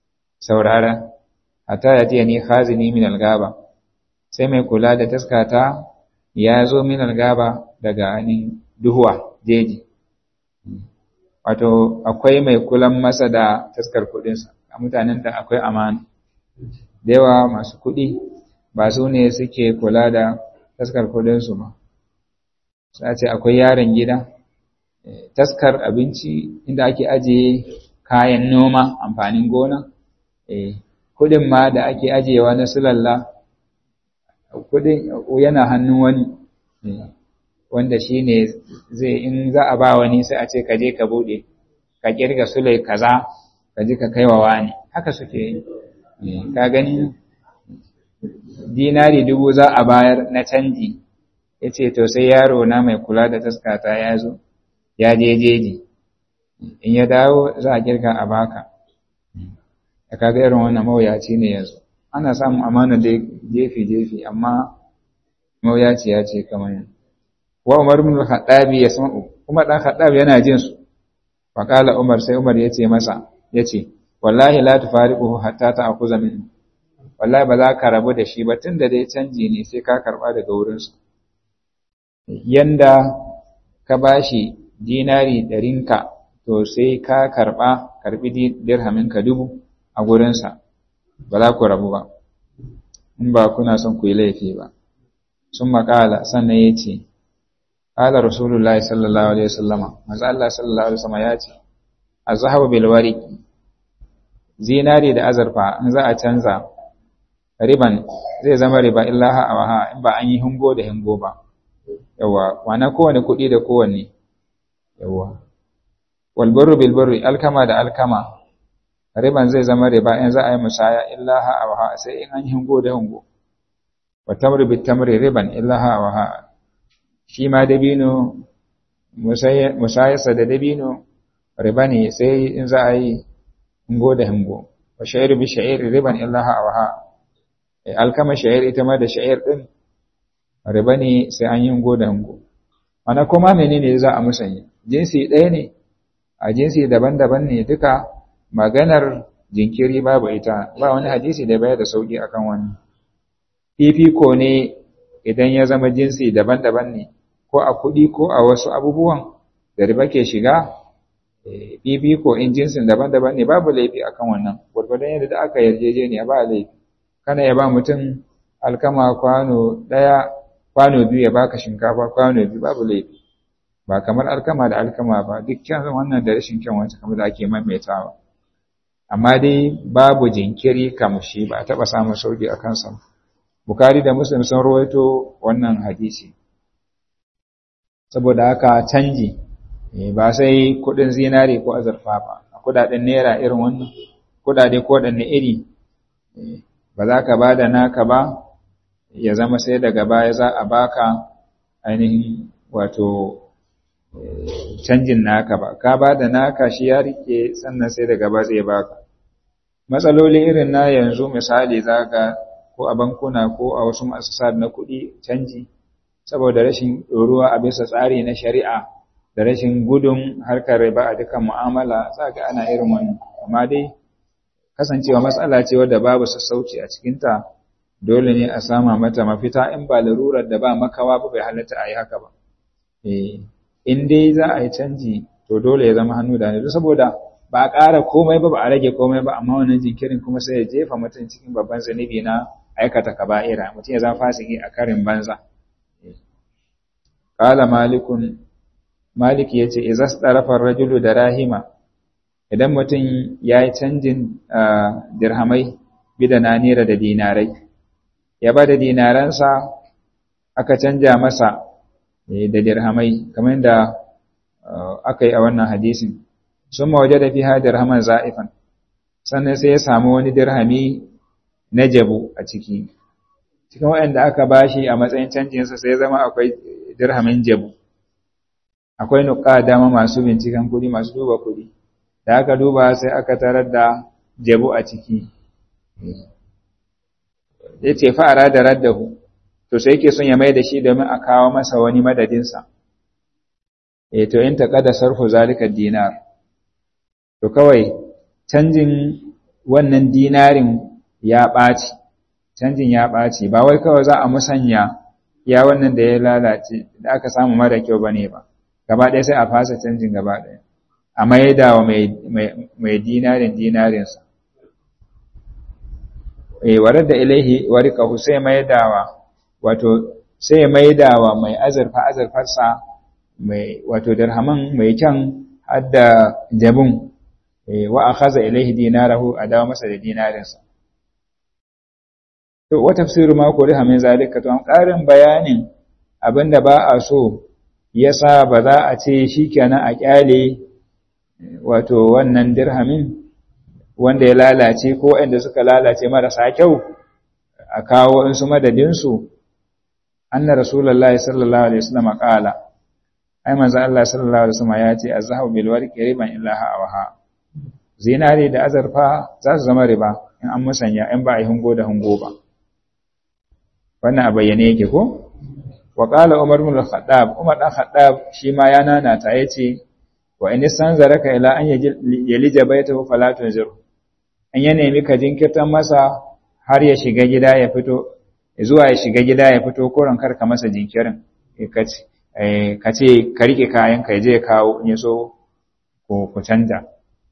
saurara hatta ya tiya ni khazini min al-gaba sai mai kula da taskata ya zo min al-gaba daga anin duhuwa jeji wato akwai mai kulan masa da taskar kudinsa a mutanen da akwai amana da yawa masu kudi ba su ne suke kula da taskar kudinsu ba sai ce akwai yaron gida taskar abinci inda ake ajiye kayan noma amfanin gona kudin ma da ake ajiyewa na sulalla kudin yana hannun wani wanda shi ne zai in za a ba wani sai a ce ka je ka bude ka kirga sulai kaza ka ji ka kaiwa wani haka suke yi ka gani dinari dubu za a bayar na canji ya ce to sai yaro na mai kula da taskata ya zo ya je jeji in ya dawo za a kirga a baka da kaga irin wannan mawuyaci ne yanzu ana samun amana da jefi-jefi amma mawuyaci ya ce kamar yin wa umar bin al-khattabi yasma'u kuma dan khattab yana jin su fa qala umar sai umar yace masa yace wallahi la tufariquhu hatta ta'khudha min wallahi ba za ka rabu da shi ba tunda dai canji ne sai ka karba daga wurin su yanda ka bashi dinari ɗarinka to sai ka karba karbi dirhamin ka dubu a gurin sa ba za ku rabu ba in ba kuna son ku yi laifi ba sun makala sannan yace qala rasulullahi sallallahu alaihi wasallama manzo Allah sallallahu alaihi wasallama yace azhabu bil wariqi zinari da azurfa in za a canza riban zai zama riba illaha awaha in ba an yi hingo da hingo ba yawa wana kowane kuɗi da kowanne yawa wal barru bil barri alkama da alkama riban zai zama riba in za a yi musaya illaha awaha sai in an yi hingo da hingo wa tamru bit tamri riban illaha awaha shi ma dabino musayarsa da dabino riba ne sai in za a yi hingo da hingo wa sha'iru bi sha'ir riban illaha awaha alkama sha'ir ita ma da sha'ir din riba ne sai an yi hingo da hingo ana kuma menene za a musanya jinsi ɗaya ne a jinsi daban-daban ne duka maganar jinkiri babu ita ba wani hadisi da bayar da sauki akan wani fifiko ne idan ya zama jinsi daban-daban ne ko a kuɗi ko a wasu abubuwan da riba ke shiga fifiko in jinsin daban-daban ne babu laifi akan wannan gwargwadon yadda da aka yarjejeniya ba laifi kana ya ba mutum alkama kwano ɗaya kwano biyu ya baka shinkafa kwano biyu babu laifi ba kamar alkama da alkama ba duk kyan wannan da rashin kyan wancan kamar da ake maimaitawa amma dai babu jinkiri kamshi ba a taɓa samun sauki a kansa Bukhari da Muslim sun rawaito wannan hadisi saboda haka canji ba sai kudin zinari ko azurfa ba kudaden naira irin wannan kudade ko danne iri ba za ka bada naka ba ya zama sai daga baya za a baka ainihin wato canjin naka ba ka bada naka shi ya rike sannan sai daga baya zai baka matsaloli irin na yanzu misali zaka ko a bankuna ko a wasu masu na kuɗi canji saboda rashin ɗoruwa a bisa tsari na shari'a da rashin gudun harkar riba a dukkan mu'amala za ga ana irin wannan amma dai kasancewa matsala ce wadda babu sassauci a cikinta dole ne a sama mata mafita in ba larurar da ba makawa ba bai halatta a yi haka ba in dai za a yi canji to dole ya zama hannu da hannu saboda ba a ƙara komai ba ba a rage komai ba amma wannan jinkirin kuma sai ya jefa mutum cikin babban zunubi na aikata kaba'ira mutum ya zama fasiki a karin banza qala malikun malik yace idza starafa ar-rajulu darahima idan mutum yayi canjin dirhamai bidana naira da dinarai ya bada dinaransa aka canja masa da dirhamai kamar da aka yi a wannan hadisin summa wajada fiha dirhaman za'ifan sannan sai ya samu wani dirhami na jabu a ciki cikin waɗanda aka bashi a matsayin canjinsa sai ya zama akwai dirhamin jabu akwai nuka dama masu binciken kuɗi masu duba kuɗi da aka duba sai aka tarar da jabu a ciki ya ce fa'ara da raddahu to sai yake son ya mai da shi domin a kawo masa wani madadinsa e to in ta kada sarfu zalika dinar to kawai canjin wannan dinarin ya ɓaci, canjin ya ɓaci, ba wai kawai za a musanya ya wannan da ya lalace da aka samu mara kyau ba ne ba, gaba ɗaya sai a fasa canjin gaba ɗaya, a maida wa mai dinarin dinarinsa. E, warar da ilaihi warikahu sai maidawa, wato sai maidawa mai azurfa azurfarsa, mai wato dirhaman mai kyan hadda jabun, e, wa akhadha ilaihi dinarahu a dawo masa da dinarinsa. To, wa tafsiru ma ko riha min zalika, to an ƙarin bayanin abinda ba a so yasa ba za a ce shikenan a kyale wato wannan dirhamin wanda ya lalace ko wanda suka lalace marasa kyau a kawo in su madadin su. Anna rasulullahi sallallahu alaihi wasallam qala, ai manzo Allah sallallahu alaihi wasallam ya ce az-zahabu bil warqi riban illa ha. Zinari da azurfa za su zama riba in an musanya in ba a yi hungo da hungo ba. Wannan a bayyane yake ko? Wa qala Umar ibn al-Khattab, Umar dan Khattab shi ma ya nanata yace wa in sanzaraka ila an yalija baytahu fala tunzir. An ya nemi ka jinkirtan masa har ya shiga gida ya fito, zuwa ya shiga gida ya fito koran karka masa jinkirin. Kace eh kace ka rike kayan ka je kawo in yaso ko ku canja.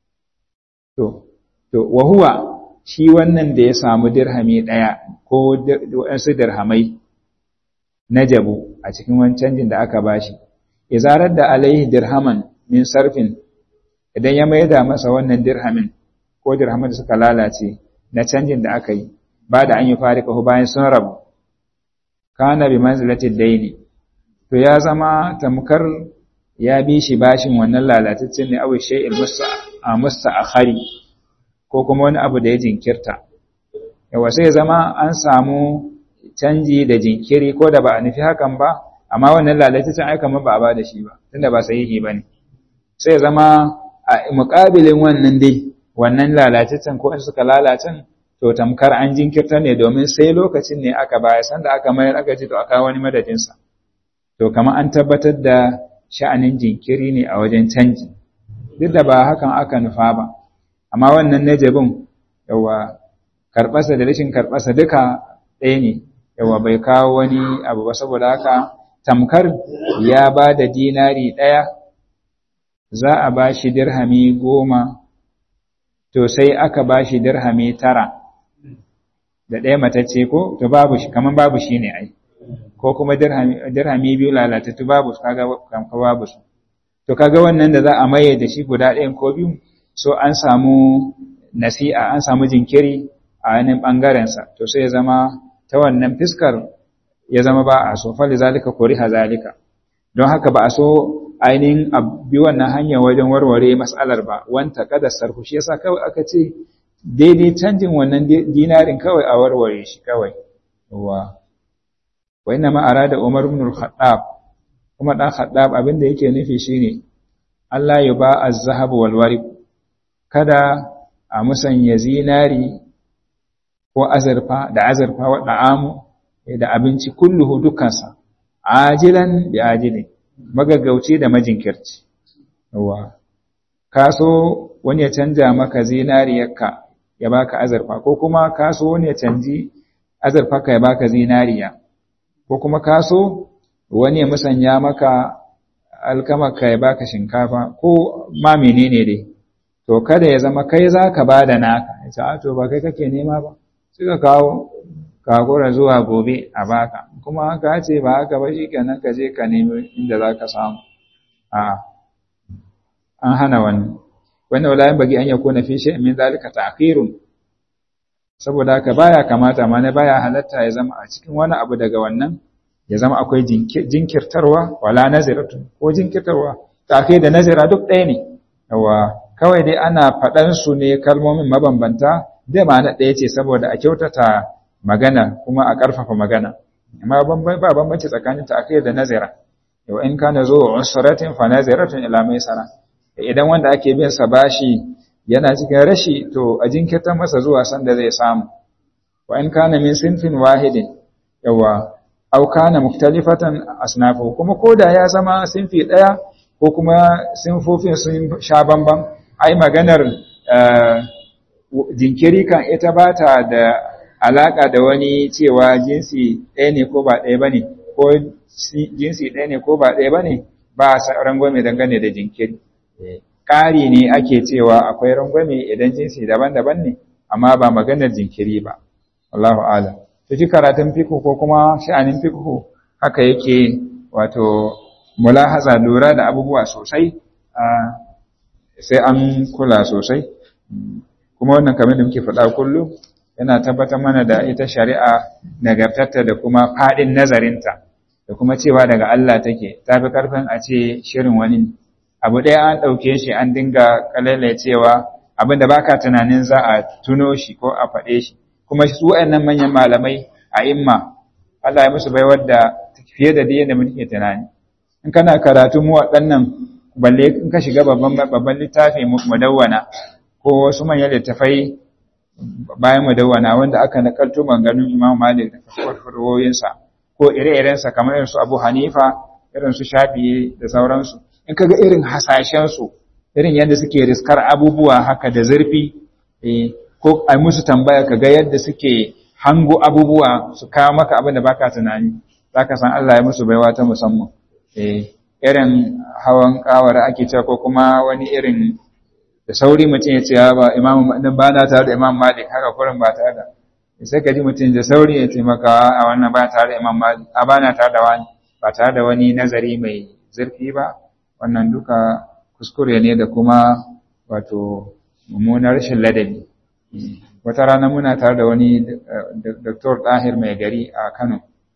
To to wa huwa shi wannan da ya samu dirhami ɗaya ko waɗansu dirhamai na jabu a cikin wani canjin da aka bashi, izarar da alaihi dirhaman min sarfin, idan ya maida masa wannan dirhamin ko dirhaman da suka lalace na canjin da aka yi, ba da an yi farika bayan sun rabu, kana bi manzilatin daini, to ya zama tamkar ya bi shi bashin wannan lalataccen ne abu shay'il musta a musta akhari, ko kuma wani abu da ya jinkirta. Yawa sai zama an samu canji da jinkiri ko da ba a nufi hakan ba, amma wannan lalataccen aika ma ba a ba da shi ba, tunda ba sahihi ba ne. Sai zama a muƙabilin wannan dai, wannan lalataccen ko in suka lalacen, to tamkar an jinkirta ne domin sai lokacin ne aka baya, sanda aka mayar aka ce to aka wani madadinsa. To kamar an tabbatar da sha'anin jinkiri ne a wajen canji, duk da ba hakan aka nufa ba. Amma wannan najabin yawa karɓarsa da rashin karɓarsa duka ɗaya ne, yawa bai kawo wani abu ba, saboda haka tamkar ya ba da dinari ɗaya za a ba shi dirhami goma, to sai aka ba shi dirhami tara da ɗaya matacce ko to babu shi, kamar babu shi ne ai, ko kuma dirhami biyu lalatattu babu su, kaga babu su. To kaga wannan da za a maye da shi guda ɗayan ko biyu, so an samu nasi'a, an samu jinkiri a wani ɓangarensa, to sai ya zama ta wannan fiskar ya zama ba a so, fali zalika kuriha zalika. Don haka ba a so ainihin bi wannan hanyar wajen warware matsalar ba, wanta kada sarfu, shi yasa kawai aka ce daidai canjin wannan dinarin kawai a warware shi kawai. Wa wa inna ma arada Umar ibn al-Khattab, kuma dan Khattab abin da yake nufi shine Allah ya ba az-zahab wal warq, kada a musanya zinari ko azurfa da azurfa wa da'amu da abinci kulluhu dukansa, ajilan bi ajilin, magaggauci da majinkirci. Yawa kaso wani ya canja maka zinariyarka ya baka azurfa, ko kuma kaso wani ya canji azurfarka ya baka zinariya, ko kuma kaso wani ya musanya maka alkamarka ya baka shinkafa, ko ma menene dai. To kada ya zama kai za ka ba da naka, ya ce, a to ba kai kake nema ba, suka kawo kakura zuwa gobe a baka, kuma ka ce ba haka ba shi kenan ka je ka nemi inda za ka samu. A an hana wani, wanda walayin bagi an yako na fishe min zalika ta'khirun, saboda haka baya kamata ma na baya halatta ya zama a cikin wani abu daga wannan, ya zama akwai jinkirtarwa wala naziratu ko jinkirtarwa, ta'khir da nazira duk ɗaya ne. Yawa kawai dai ana faɗan su ne kalmomin mabambanta, da ma'ana ɗaya ce saboda a kyautata magana kuma a ƙarfafa magana, amma ba bambanci tsakanin ta'khir da nazira. Yau in kana zo usratin fa naziratun ila maisara, idan wanda ake bin sa bashi yana cikin rashi, to a jinkirta masa zuwa sanda zai samu. Wa in kana min sinfin wahidin, yawa aw kana muktalifatan asnafu, kuma koda ya zama sinfi ɗaya ko kuma sinfofin sun sha bamban, ai maganar jinkiri kan ita ba ta da alaka da wani cewa jinsi ɗaya ne ko ba ɗaya bane ko jinsi ɗaya ne ko ba ɗaya bane ba rangwame dangane da jinkiri. Ƙari ne ake cewa akwai rangwame idan jinsi daban-daban ne amma ba maganar jinkiri ba. Allahu a'lam. To ji karatun fiqh ko kuma sha'anin fiqh haka yake, wato mulahaza, lura da abubuwa sosai, sai an kula sosai. Kuma wannan kamar da muke faɗa kullum yana tabbatar mana da ita shari'a nagartarta da kuma faɗin nazarinta da kuma cewa daga Allah take, ta fi ƙarfin a ce shirin wani abu ɗaya an ɗauke shi an dinga cewa abin da baka tunanin za a tuno shi ko a faɗe shi. Kuma su waɗannan manyan malamai a imma Allah ya musu baiwar da fiye da yadda muke tunani. In kana karatu mu waɗannan, balle in ka shiga babban babban littafi mudawwana ko wasu manyan littafai bayan mudawwana wanda aka nakalto maganganun Imam Malik da farfaroyinsa ko ire-irensa kamar irin su Abu Hanifa, irin su Shafi'i da sauransu. In kaga irin hasashen su, irin yadda suke riskar abubuwa haka da zurfi, eh ko ai musu tambaya kaga yadda suke hango abubuwa su kawo maka abin da baka tunani, zaka san Allah ya musu baiwa ta musamman. Eh irin hawan kawara ake cewa ko kuma wani irin da sauri mutum ya ce ba Imam ba na tare da Imam Malik, haka kurin ba tare da sai ka ji mutum da sauri ya ce maka a wannan ba tare da Imam Malik, a ba na tare da wani, ba tare da wani nazari mai zurfi ba. Wannan duka kuskure ne da kuma wato mummunar rashin ladabi. Wata rana muna tare da wani Doktor Tahir mai gari a Kano,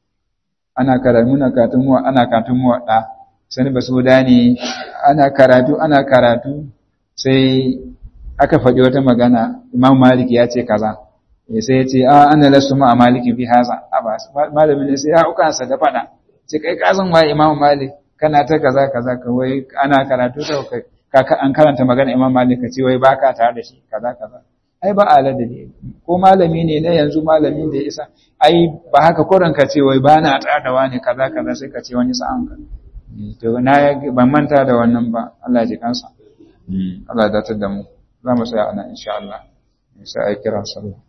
ana karatu muna katun mu ana katun mu da sani basuda ne, ana karatu ana karatu sai aka faɗi wata magana, Imam Malik ya ce kaza, sai ya ce a ana lasu ma Maliki fi haza, a malamin ne sai ya ukansa da faɗa, ce kai kazan wa Imam Malik kana ta kaza kaza kawai ana karatu da ka an karanta magana Imam Malik ka ce wai baka tare da shi kaza kaza. Ai ba aladabi, ko malami ne na yanzu, malami da ya isa, ai ba haka kurin ka ce wai ba na tare da wani kaza kaza sai ka ce wani sa'an ka. To na ban manta da wannan ba, Allah ya ji kansa. Allah ya datar da mu. Za mu tsaya a nan insha Allah. Sai ai kira sallah.